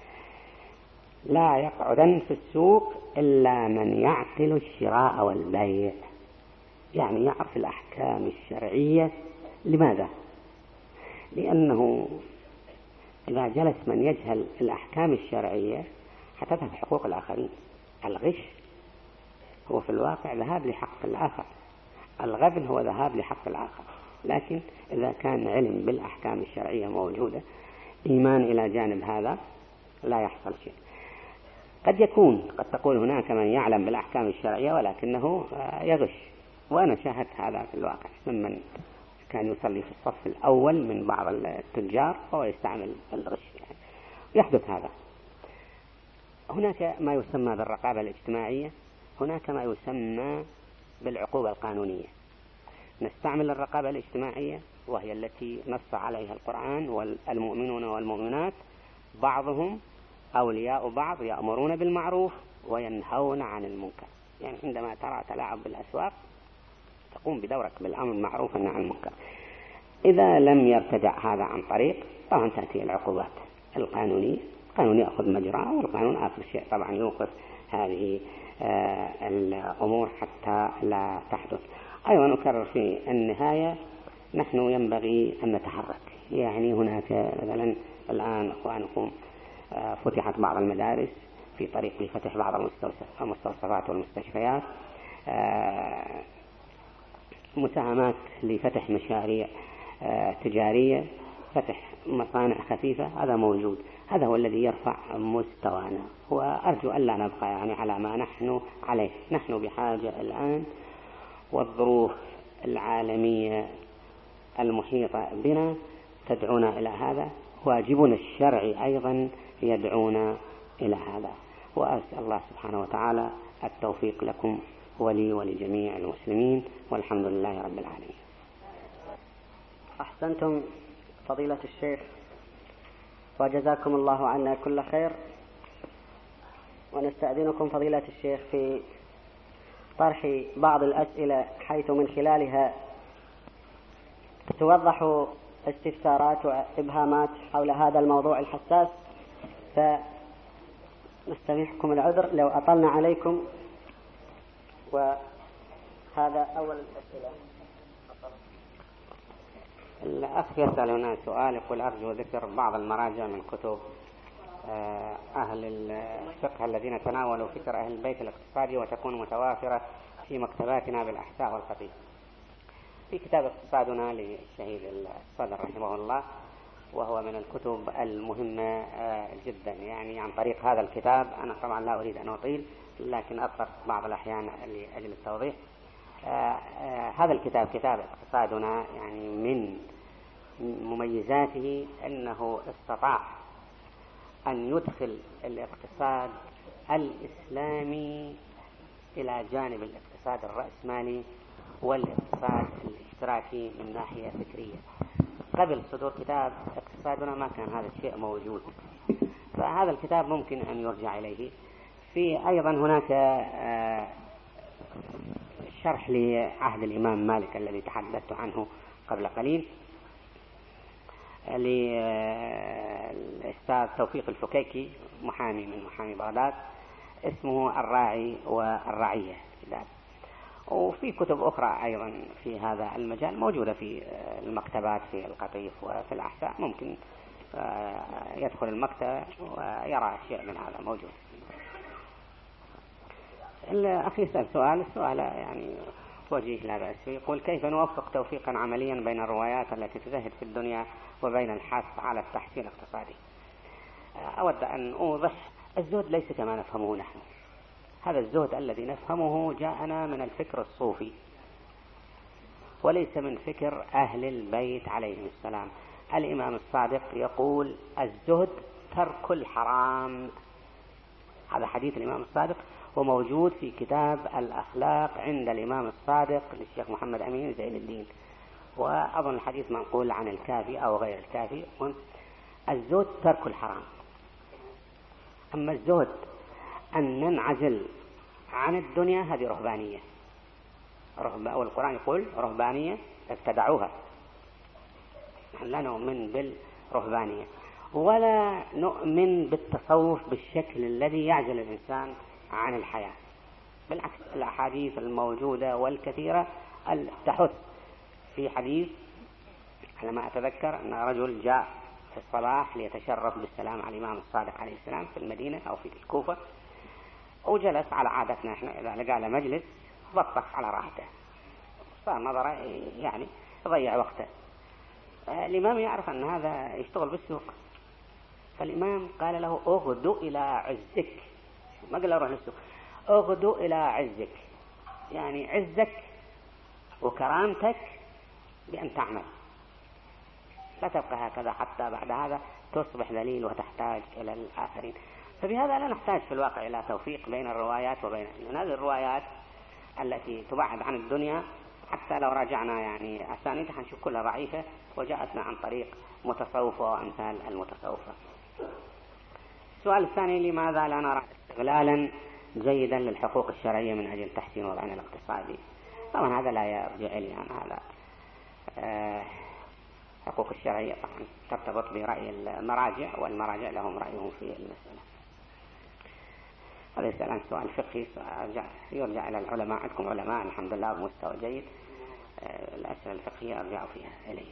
لا يقعدن في السوق إلا من يعقل الشراء والبيع، يعني يعرف الأحكام الشرعية. لماذا؟ لأنه إذا جلس من يجهل الأحكام الشرعية هتذهب حقوق الآخرين. الغش هو في الواقع ذهاب لحق الآخر، الغبن هو ذهاب لحق الآخر. لكن إذا كان علم بالأحكام الشرعية موجودة، إيمان إلى جانب هذا، لا يحصل شيء. قد يكون قد تقول هناك من يعلم بالأحكام الشرعية ولكنه يغش، وأنا شاهدت هذا في الواقع ممن كان يصلي في الصف الأول من بعض التجار وهو يستعمل الغش، يعني يحدث هذا. هناك ما يسمى بالرقابة الاجتماعية، هناك ما يسمى بالعقوبة القانونية. نستعمل الرقابة الاجتماعية وهي التي نص عليها القرآن: والمؤمنون والمؤمنات بعضهم أولياء بعض يأمرون بالمعروف وينهون عن المنكر. يعني عندما ترى تلاعب بالأسواق تقوم بدورك بالأمر بالمعروف والنهي عن المنكر. إذا لم يرتجع هذا عن طريق، طبعا تأتي العقوبات القانونية، القانون يأخذ مجراه، والقانون آخر شيء طبعا يوقف هذه آه الأمور حتى لا تحدث. أيضا أكرر في النهاية نحن ينبغي أن نتحرك. يعني هناك مثلا الآن أخوانكم فتحت بعض المدارس في طريق لفتح بعض المستوصفات والمستشفيات، مساهمات لفتح مشاريع تجارية، فتح مصانع خفيفة، هذا موجود. هذا هو الذي يرفع مستوانا، وأرجو أن لا نبقى يعني على ما نحن عليه. نحن بحاجة الآن، والظروف العالمية المحيطة بنا تدعونا إلى هذا، واجبنا الشرعي أيضا يدعونا إلى هذا. وأسأل الله سبحانه وتعالى التوفيق لكم ولي ولجميع المسلمين، والحمد لله رب العالمين. أحسنتم فضيلة الشيخ، وجزاكم الله عنا كل خير. ونستأذنكم فضيلة الشيخ في طرح بعض الأسئلة حيث من خلالها توضح استفسارات وإبهامات حول هذا الموضوع الحساس، فنستميحكم العذر لو أطلنا عليكم. وهذا أول الأسئلة. الأخ يسأل هنا سؤال، يقول أرجو ذكر بعض المراجع من كتب أهل الفقه الذين تناولوا فكر أهل البيت الاقتصادي وتكون متوافرة في مكتباتنا بالأحساء والخطيب. في كتاب اقتصادنا للشهيد الصدر رحمه الله، وهو من الكتب المهمة جدا. يعني عن طريق هذا الكتاب، أنا طبعا لا أريد أن أطيل لكن أضطر بعض الأحيان لأجل التوضيح. هذا الكتاب كتاب اقتصادنا، يعني من مميزاته أنه استطاع أن يدخل الاقتصاد الإسلامي إلى جانب الاقتصاد الرأسمالي والاقتصاد الاشتراكي من ناحية فكرية. قبل صدور كتاب اقتصادنا ما كان هذا الشيء موجود، فهذا الكتاب ممكن أن يرجع إليه. في أيضا هناك شرح لعهد الإمام مالك الذي تحدثت عنه قبل قليل للأستاذ توفيق الفكيكي، محامي من محامي بغداد، اسمه الراعي والرعية كتاب. وفي كتب أخرى أيضا في هذا المجال موجودة في المكتبات في القطيف وفي الأحساء، ممكن يدخل المكتبة ويرى شيء من هذا موجود. الأخ يسأل سؤال، السؤال يعني توجيه لا بأس فيه، يقول كيف نوفق توفيقا عمليا بين الروايات التي تزهد في الدنيا وبين الحث على التحسين الاقتصادي؟ أود أن أوضح، الزهد ليس كما نفهمه نحن. هذا الزهد الذي نفهمه جاءنا من الفكر الصوفي، وليس من فكر أهل البيت عليهم السلام. الإمام الصادق يقول الزهد ترك الحرام، هذا حديث الإمام الصادق وموجود في كتاب الأخلاق عند الإمام الصادق للشيخ محمد أمين زين الدين، وأظن الحديث منقول عن الكافي أو غير الكافي. الزهد ترك الحرام. أما الزهد أن ننعزل عن الدنيا، هذه رهبانية. والقرآن يقول رهبانية ابتدعوها. لا نؤمن بالرهبانية ولا نؤمن بالتصوف بالشكل الذي يعزل الإنسان عن الحياة. بالعكس، الأحاديث الموجودة والكثيرة تحث. في حديث على ما أتذكر أن رجل جاء في الصباح ليتشرف بالسلام على الإمام الصادق عليه السلام في المدينة أو في الكوفة، وجلس على عادتنا إحنا إذا لقى له مجلس بطخ على راحته، صار نظره يعني يضيع وقته. الإمام يعرف أن هذا يشتغل بالسوق، فالإمام قال له أغدو إلى عزك، ما قال له روح للسوق، أغدو إلى عزك، يعني عزك وكرامتك بأن تعمل، لا تبقى هكذا حتى بعد هذا تصبح ذليل وتحتاج إلى الآخرين. فبهذا لا نحتاج في الواقع إلى توفيق بين الروايات وبين هذه الروايات التي تبعد عن الدنيا. حتى لو راجعنا يعني أسانيدها هنشوف كلها ضعيفة وجاءتنا عن طريق متصوفة وأمثال المتصوفة. السؤال الثاني، لماذا لا نرى استغلالا جيدا للحقوق الشرعية من أجل تحسين وضعنا الاقتصادي؟ طبعا هذا لا يرجع لي أنا، هذا أه حقوق الشرعية طبعا ترتبط برأي المراجع، والمراجع لهم رأيهم في المسألة. هذا يسأل عن سؤال فقهي يرجع إلى العلماء. عندكم علماء الحمد لله بمستوى جيد، الأسئلة الفقهية أرجع فيها إليه.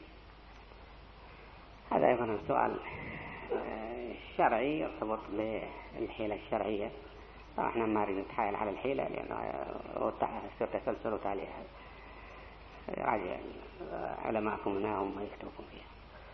هذا أيضا سؤال شرعي يرتبط بالحيلة الشرعية. احنا ما نريد نتحايل على الحيلة لأنه سوى تسلسل وتاليها، راجع علماءكم منها هم يكتبون فيها.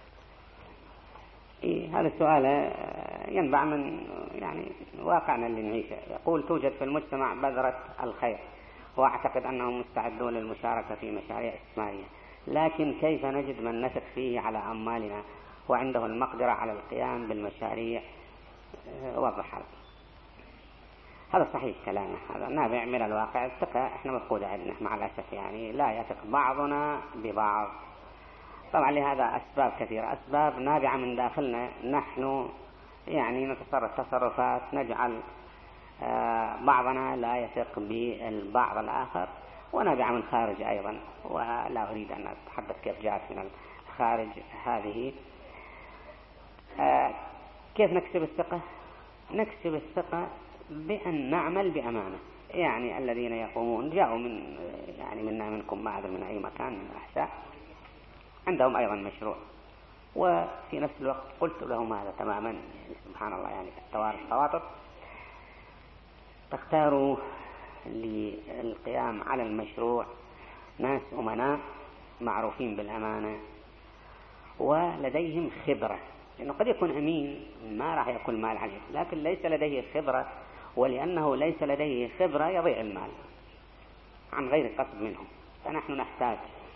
إيه هذا السؤال ينبع من يعني واقعنا اللي نعيشه. يقول توجد في المجتمع بذرة الخير، وأعتقد أنهم مستعدون للمشاركة في مشاريع استثمارية، لكن كيف نجد من نثق فيه على أموالنا وعنده المقدرة على القيام بالمشاريع؟ وضح هذا. هذا صحيح كلامه، هذا نابع من الواقع. الثقة احنا مفقودة عندنا مع الأسف، يعني لا يثق بعضنا ببعض. طبعا لهذا أسباب كثيرة، أسباب نابعة من داخلنا، نحن يعني نتصرف تصرفات نجعل بعضنا لا يثق بالبعض الآخر، ونابعة من خارج أيضا، ولا أريد أن أتحدث كيف جاءت من الخارج هذه. كيف نكسب الثقة؟ نكسب الثقة بأن نعمل بأمانة. يعني الذين يقومون جاءوا من يعني منا منكم ما أدري من أي مكان من الأحساء، عندهم أيضا مشروع، وفي نفس الوقت قلت لهم هذا تماما، يعني سبحان الله، يعني التوارث تواطؤ. تختاروا للقيام على المشروع ناس أمناء معروفين بالأمانة ولديهم خبرة، لأنه قد يكون أمين ما راح يأكل مال عليه، لكن ليس لديه خبرة، ولأنه ليس لديه خبرة يضيع المال عن غير قصد منهم. فنحن نحتاج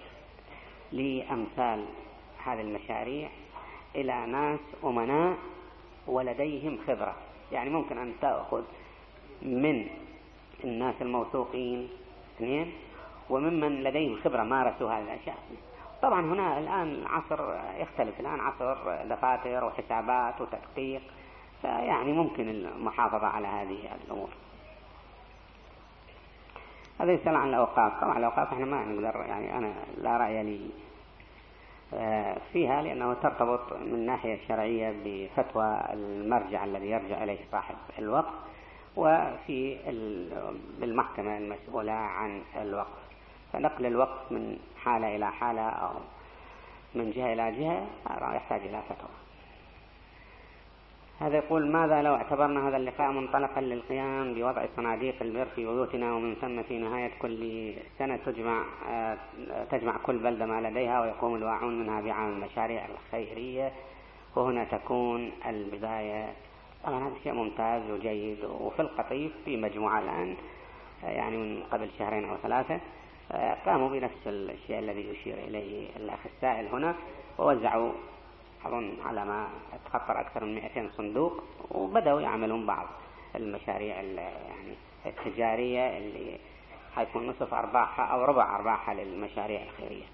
لأمثال هذه المشاريع إلى ناس أمناء ولديهم خبرة. يعني ممكن أن تأخذ من الناس الموثوقين اثنين، وممن لديهم خبرة مارسوا هذه الأشياء. طبعا هنا الآن العصر يختلف، الآن عصر دفاتر وحسابات وتدقيق، فيعني ممكن المحافظة على هذه الأمور. هذا يسأل عن الأوقاف. طبعا الأوقاف احنا ما نقدر، يعني أنا لا رأي لي فيها، لأنه ترتبط من الناحية الشرعية بفتوى المرجع الذي يرجع إليه صاحب الوقف، وفي بالمحكمة المسؤولة عن الوقف. فنقل الوقف من حالة إلى حالة أو من جهة إلى جهة يحتاج إلى فتوى. هذا يقول: ماذا لو اعتبرنا هذا اللقاء منطلقا للقيام بوضع صناديق البر في بيوتنا، ومن ثم في نهاية كل سنة تجمع تجمع كل بلدة ما لديها، ويقوم الواعون منها بعمل المشاريع الخيرية، وهنا تكون البداية. طبعا هذا شيء ممتاز وجيد. وفي القطيف في مجموعة الآن يعني من قبل شهرين أو ثلاثة قاموا بنفس الشيء الذي يشير إليه الأخ السائل هنا، ووزعوا أظن على ما تخطر أكثر من مئتين صندوق، وبدأوا يعملون بعض المشاريع يعني التجارية اللي حيكون نصف أرباحها أو ربع أرباحها للمشاريع الخيرية.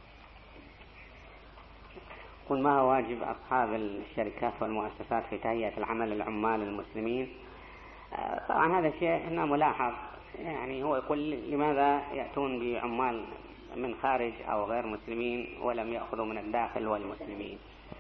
قل: ما هو واجب أصحاب الشركات والمؤسسات في تهيئة العمل للعمال المسلمين؟ طبعا هذا شيء هنا ملاحظ، يعني هو يقول لماذا يأتون بعمال من خارج أو غير مسلمين ولم يأخذوا من الداخل والمسلمين.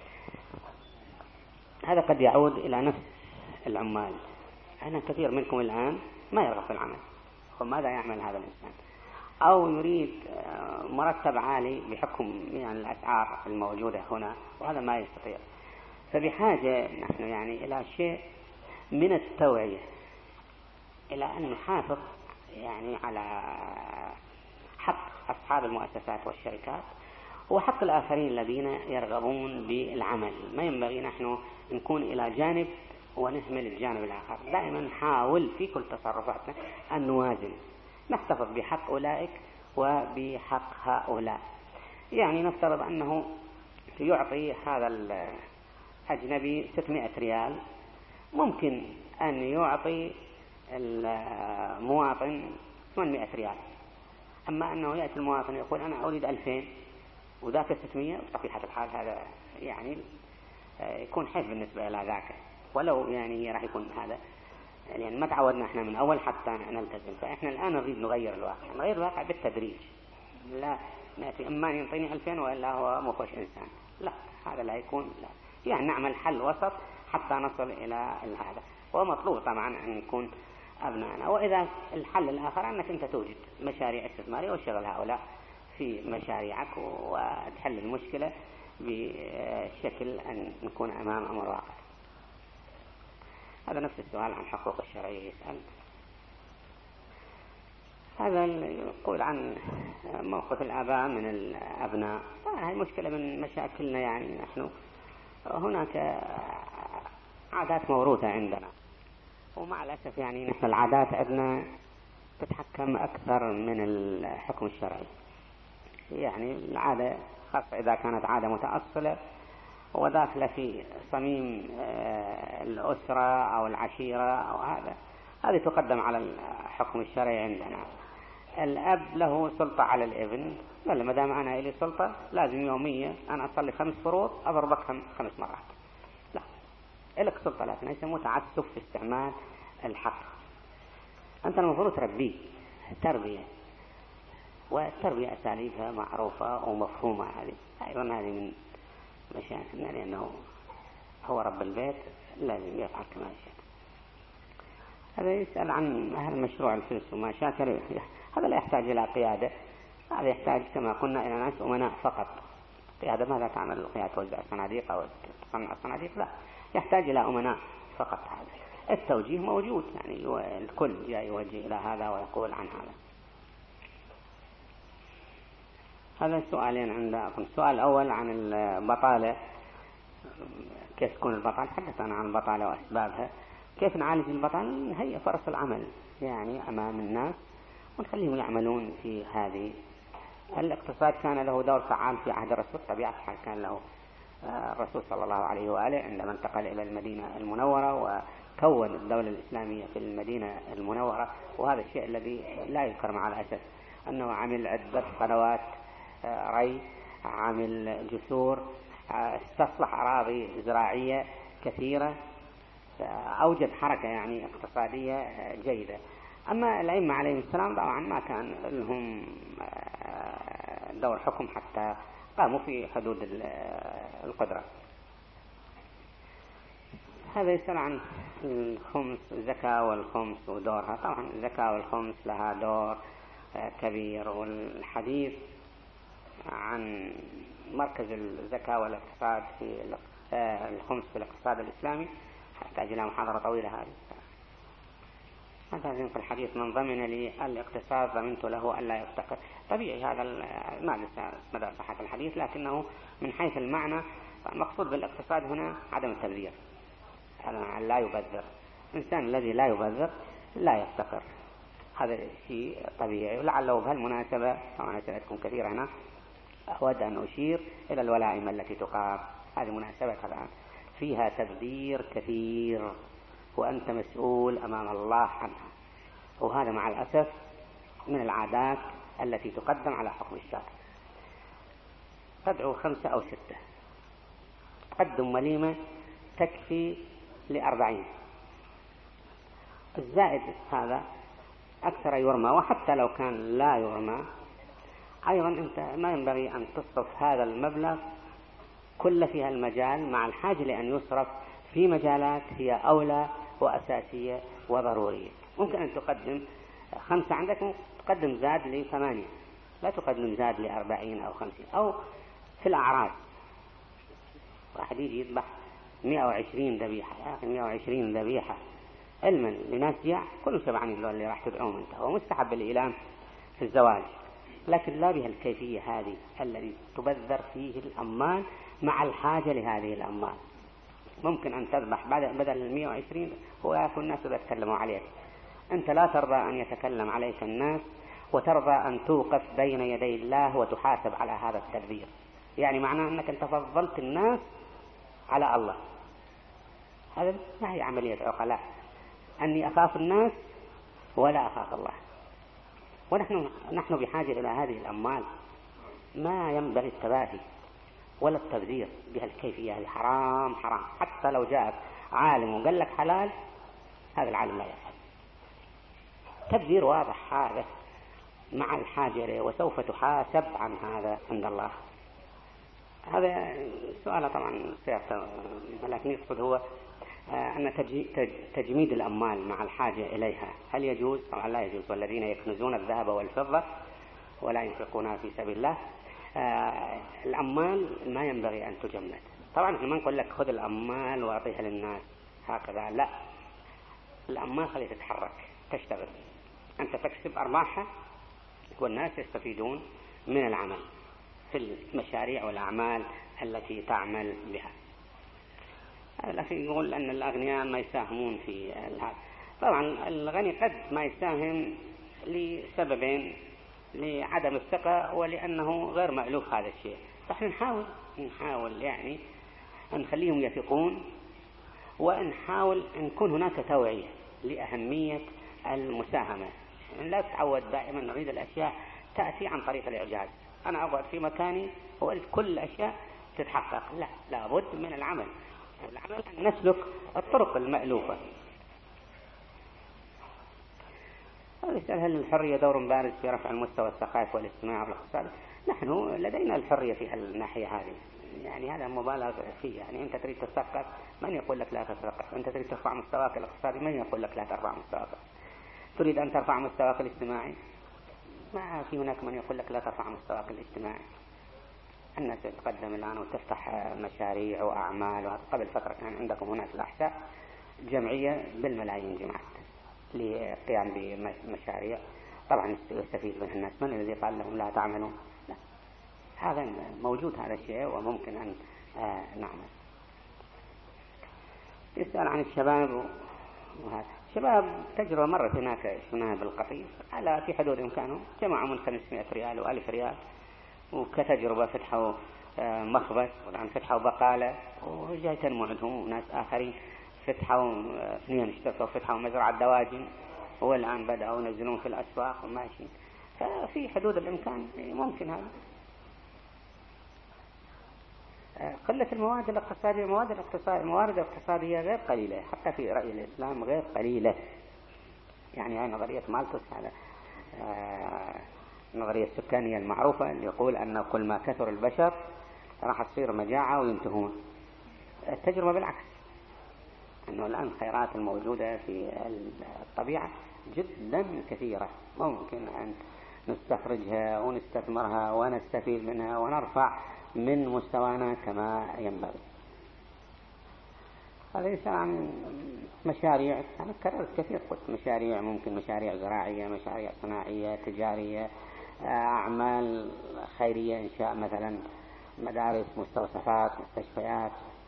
هذا قد يعود إلى نفس العمال. أنا كثير منكم الآن ما يرغب في العمل، فماذا يعمل هذا الإنسان؟ أو يريد مرتب عالي بحكم يعني الأسعار الموجودة هنا، وهذا ما يستطيع. فبحاجة نحن يعني إلى شيء من التوعية، إلى أن نحافظ يعني على حق أصحاب المؤسسات والشركات وحق الآخرين الذين يرغبون بالعمل. ما ينبغي نحن نكون إلى جانب ونهمل الجانب الآخر. دائما نحاول في كل تصرفاتنا أن نوازن، نحتفظ بحق أولئك وبحق هؤلاء. يعني نفترض أنه يعطي هذا الأجنبي ستمائة ريال، ممكن أن يعطي المواطن ثمانمائة ريال. أما أنه يأتي المواطن يقول أنا أريد ألفين وذاك ستمائة، بطبيعة الحال هذا يعني يكون حيف بالنسبة إلى ذاك، ولو يعني راح يكون هذا يعني ما تعودنا احنا من أول حتى نلتزم. فإحنا الآن نريد نغير الواقع، نغير الواقع بالتدريج. لا نأتي إما ينطيني ألفين وإلا هو مخش إنسان، لا هذا لا يكون. لا يعني نعمل حل وسط حتى نصل إلى هذا. ومطلوب طبعا أن يكون أبنائنا. وإذا الحل الآخر أنك أنت توجد مشاريع استثمارية وشغل هؤلاء في مشاريعك وتحل المشكلة بشكل أن نكون أمام أمر واقع. هذا نفس السؤال عن حقوق الشرعية يسأل. هذا يقول عن موقف الآباء من الأبناء. هذه مشكلة من مشاكلنا، يعني نحن هناك عادات موروثة عندنا، ومع الأسف يعني نحن العادات عندنا تتحكم أكثر من الحكم الشرعي. يعني العادة خاصة إذا كانت عادة متأصلة وداخلة في صميم الأسرة أو العشيرة أو هذا، هذه تقدم على الحكم الشرعي عندنا. الأب له سلطة على الابن، قال ما دام أنا إلي سلطة لازم يوميا أنا أصلي خمس فروض أضربك خمس مرات. لا، إلك سلطة، لكن يسموه تعسف في استعمال الحق. أنت المفروض تربيه تربية، والتربية أساليبها معروفة ومفهومة. هذه أيضا هذه من مشاكلنا، لأنه هو رب البيت لازم يفعل كما يشاء. هذا يسأل عن هل مشروع الفلس وما شاكل. هذا لا يحتاج إلى قيادة، هذا يحتاج كما قلنا إلى ناس أمناء فقط. قيادة ماذا تعمل؟ القيادة توزع صناديق أو تصنع صناديق؟ لا، يحتاج إلى أمناء فقط. هذا التوجيه موجود، يعني الكل جاء يوجه إلى هذا ويقول عن هذا. هذا السؤالين عندكم. السؤال الأول عن البطالة، كيف تكون البطالة؟ حدثنا عن البطالة وأسبابها. كيف نعالج البطالة؟ هي فرص العمل يعني أمام الناس ونخليهم يعملون في هذه. الاقتصاد كان له دور فعال في عهد الرسول، طبيعة الحال كان له الرسول صلى الله عليه وآله عندما انتقل إلى المدينة المنورة وكون الدولة الإسلامية في المدينة المنورة. وهذا الشيء الذي لا يذكر مع الأسف، أنه عمل عدة قنوات ري، عمل جسور، استصلح أراضي زراعية كثيرة، أوجد حركة يعني اقتصادية جيدة. أما الأئمة عليهم السلام طبعا ما كان لهم دور حكم حتى قاموا في حدود القدرة. هذا يسأل عن الخمس، الزكاة والخمس ودورها. طبعا الزكاة والخمس لها دور كبير، والحديث عن مركز الزكاة والاقتصاد في الخمس في الاقتصاد الإسلامي تحتاج إلى محاضرة طويلة. هذه هذا في الحديث: من ضمن لي الاقتصاد ضمنت له ألا يفتقر. طبيعي هذا ما لسه مدى صحة الحديث، لكنه من حيث المعنى المقصود بالاقتصاد هنا عدم التبذير، لا يبذر. الإنسان الذي لا يبذر لا يفتقر، هذا شيء طبيعي. ولعله بهالمناسبة طبعا أسئلتكم كثيرة هنا، أود أن أشير إلى الولائم التي تقام. هذه مناسبة طبعا فيها تبذير كثير وأنت مسؤول أمام الله عنها، وهذا مع الأسف من العادات التي تقدم على حكم الشرع. تدعو خمسة أو ستة، تقدم وليمة تكفي لأربعين، الزائد هذا أكثر يرمى. وحتى لو كان لا يرمى أيضا أنت ما ينبغي أن تصرف هذا المبلغ كل فيها المجال، مع الحاجة لأن يصرف في مجالات هي أولى وأساسية وضرورية. ممكن أن تقدم خمسة عندك، تقدم زاد لثمانية، لا تقدم زاد لأربعين أو خمسين. أو في الأعراض واحد يجي يذبح مئة وعشرين ذبيحة، يا أخي مئة وعشرين ذبيحة علما لناس جاع كلهم سبعين دولار اللي راح تدعوهم انت. هو مستحب الإعلام في الزواج، لكن لا بها الكيفية هذه الذي تبذر فيه الأموال مع الحاجة لهذه الأموال. ممكن أن تذبح بدل مئة وعشرين ويأكل الناس يتكلموا عليك. أنت لا ترضى أن يتكلم عليك الناس، وترضى أن توقف بين يدي الله وتحاسب على هذا التبذير. يعني معناه أنك أنت فضلت الناس على الله. هذا ما هي عملية عقلاء، أني أخاف الناس ولا أخاف الله. ونحن نحن بحاجة إلى هذه الأموال، ما ينبغي التباهي ولا التبذير بهالكيفية. هذه حرام حرام. حتى لو جاءك عالم وقال لك حلال، هذا العالم لا يفعل. تبذير واضح هذا مع الحاجة له، وسوف تحاسب عن هذا عند الله. هذا سؤال طبعا سيارة، لكن يقصد هو أن تجميد الأموال مع الحاجة إليها هل يجوز؟ طبعا لا يجوز. والذين يكنزون الذهب والفضة ولا ينفقونها في سبيل الله. آه الأموال ما ينبغي أن تجمد. طبعا ما نقول لك خذ الأموال وأعطيها للناس هكذا، لا، الأموال خليها تتحرك تشتغل، أنت تكسب أرباحها والناس يستفيدون من العمل في المشاريع والأعمال التي تعمل بها. الأخي يقول أن الأغنياء ما يساهمون في هذا. طبعا الغني قد ما يساهم لسببين: لعدم الثقة ولأنه غير مألوف هذا الشيء. فإحنا نحاول نحاول يعني أن نخليهم يثقون، ونحاول أن يكون هناك توعية لأهمية المساهمة. يعني لا تتعود دائما نريد الأشياء تأتي عن طريق الإعجاز، أنا أقعد في مكاني وأريد كل الأشياء تتحقق، لا، لابد من العمل. العمل أن نسلك الطرق المألوفة. يسأل: هل الحرية دور بارز في رفع المستوى الثقافي والاجتماعي والاقتصادي؟ نحن لدينا الحرية في الناحية هذه، يعني هذا مبالغ فيه. يعني أنت تريد تثقف، من يقول لك لا تثقف؟ أنت تريد ترفع مستواك الاقتصادي، من يقول لك لا ترفع مستواك؟ تريد أن ترفع مستواك الاجتماعي، ما في هناك من يقول لك لا ترفع مستواك الاجتماعي. الناس تتقدم الآن وتفتح مشاريع وأعمال. قبل فترة كان عندكم هناك الأحساء جمعية بالملايين جمعت للقيام بمشاريع، طبعا يستفيد منها الناس. من الذي قال لهم لا تعملوا؟ لا، هذا موجود هذا الشيء وممكن أن آه نعمل. يسأل عن الشباب وهذا. شباب تجربة مرت هناك شنها بالقطيف على في حدود إمكانهم، جمعوا من خمسمائة ريال وألف ريال، وكتجربة فتحوا مخبز، والآن فتحوا بقالة، وجاي تنمو عندهم ناس آخرين فتحوا اثنين اشتركوا فتحوا مزرعة دواجن، والآن بدأوا ينزلون في الأسواق وماشيين. ففي حدود الإمكان ممكن هذا. قلة المواد الاقتصادية، المواد الاقتصادية الموارد الاقتصادية غير قليلة، حتى في رأي الإسلام غير قليلة. يعني هاي نظرية مالثوس، على النظرية السكانية المعروفة اللي يقول أن كل ما كثر البشر راح تصير مجاعة وينتهون. التجربة بالعكس، أنه الآن الخيرات الموجودة في الطبيعة جدا كثيرة، ممكن أن نستخرجها ونستثمرها ونستفيد منها ونرفع من مستوانا كما ينبغي. هذا ليس عن مشاريع، أنا كررت كثير، قلت مشاريع، ممكن مشاريع زراعية، مشاريع صناعية، تجارية، أعمال خيرية، إنشاء مثلا مدارس، مستوصفات، مستشفيات.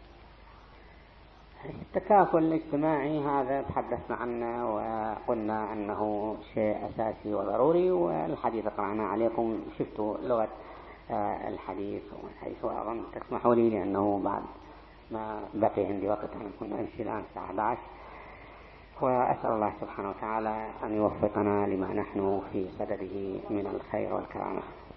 التكافل الاجتماعي هذا تحدثنا عنه وقلنا أنه شيء أساسي وضروري، والحديث قرأنا عليكم، شفتوا لغة الحديث والحديث. وأظن تسمحوا لي لأنه بعد ما بقي عندي وقت، أنا كنا أمشي الآن الساعة أحد عشر، وأسأل الله سبحانه وتعالى أن يوفقنا لما نحن في صدده من الخير والكرامة.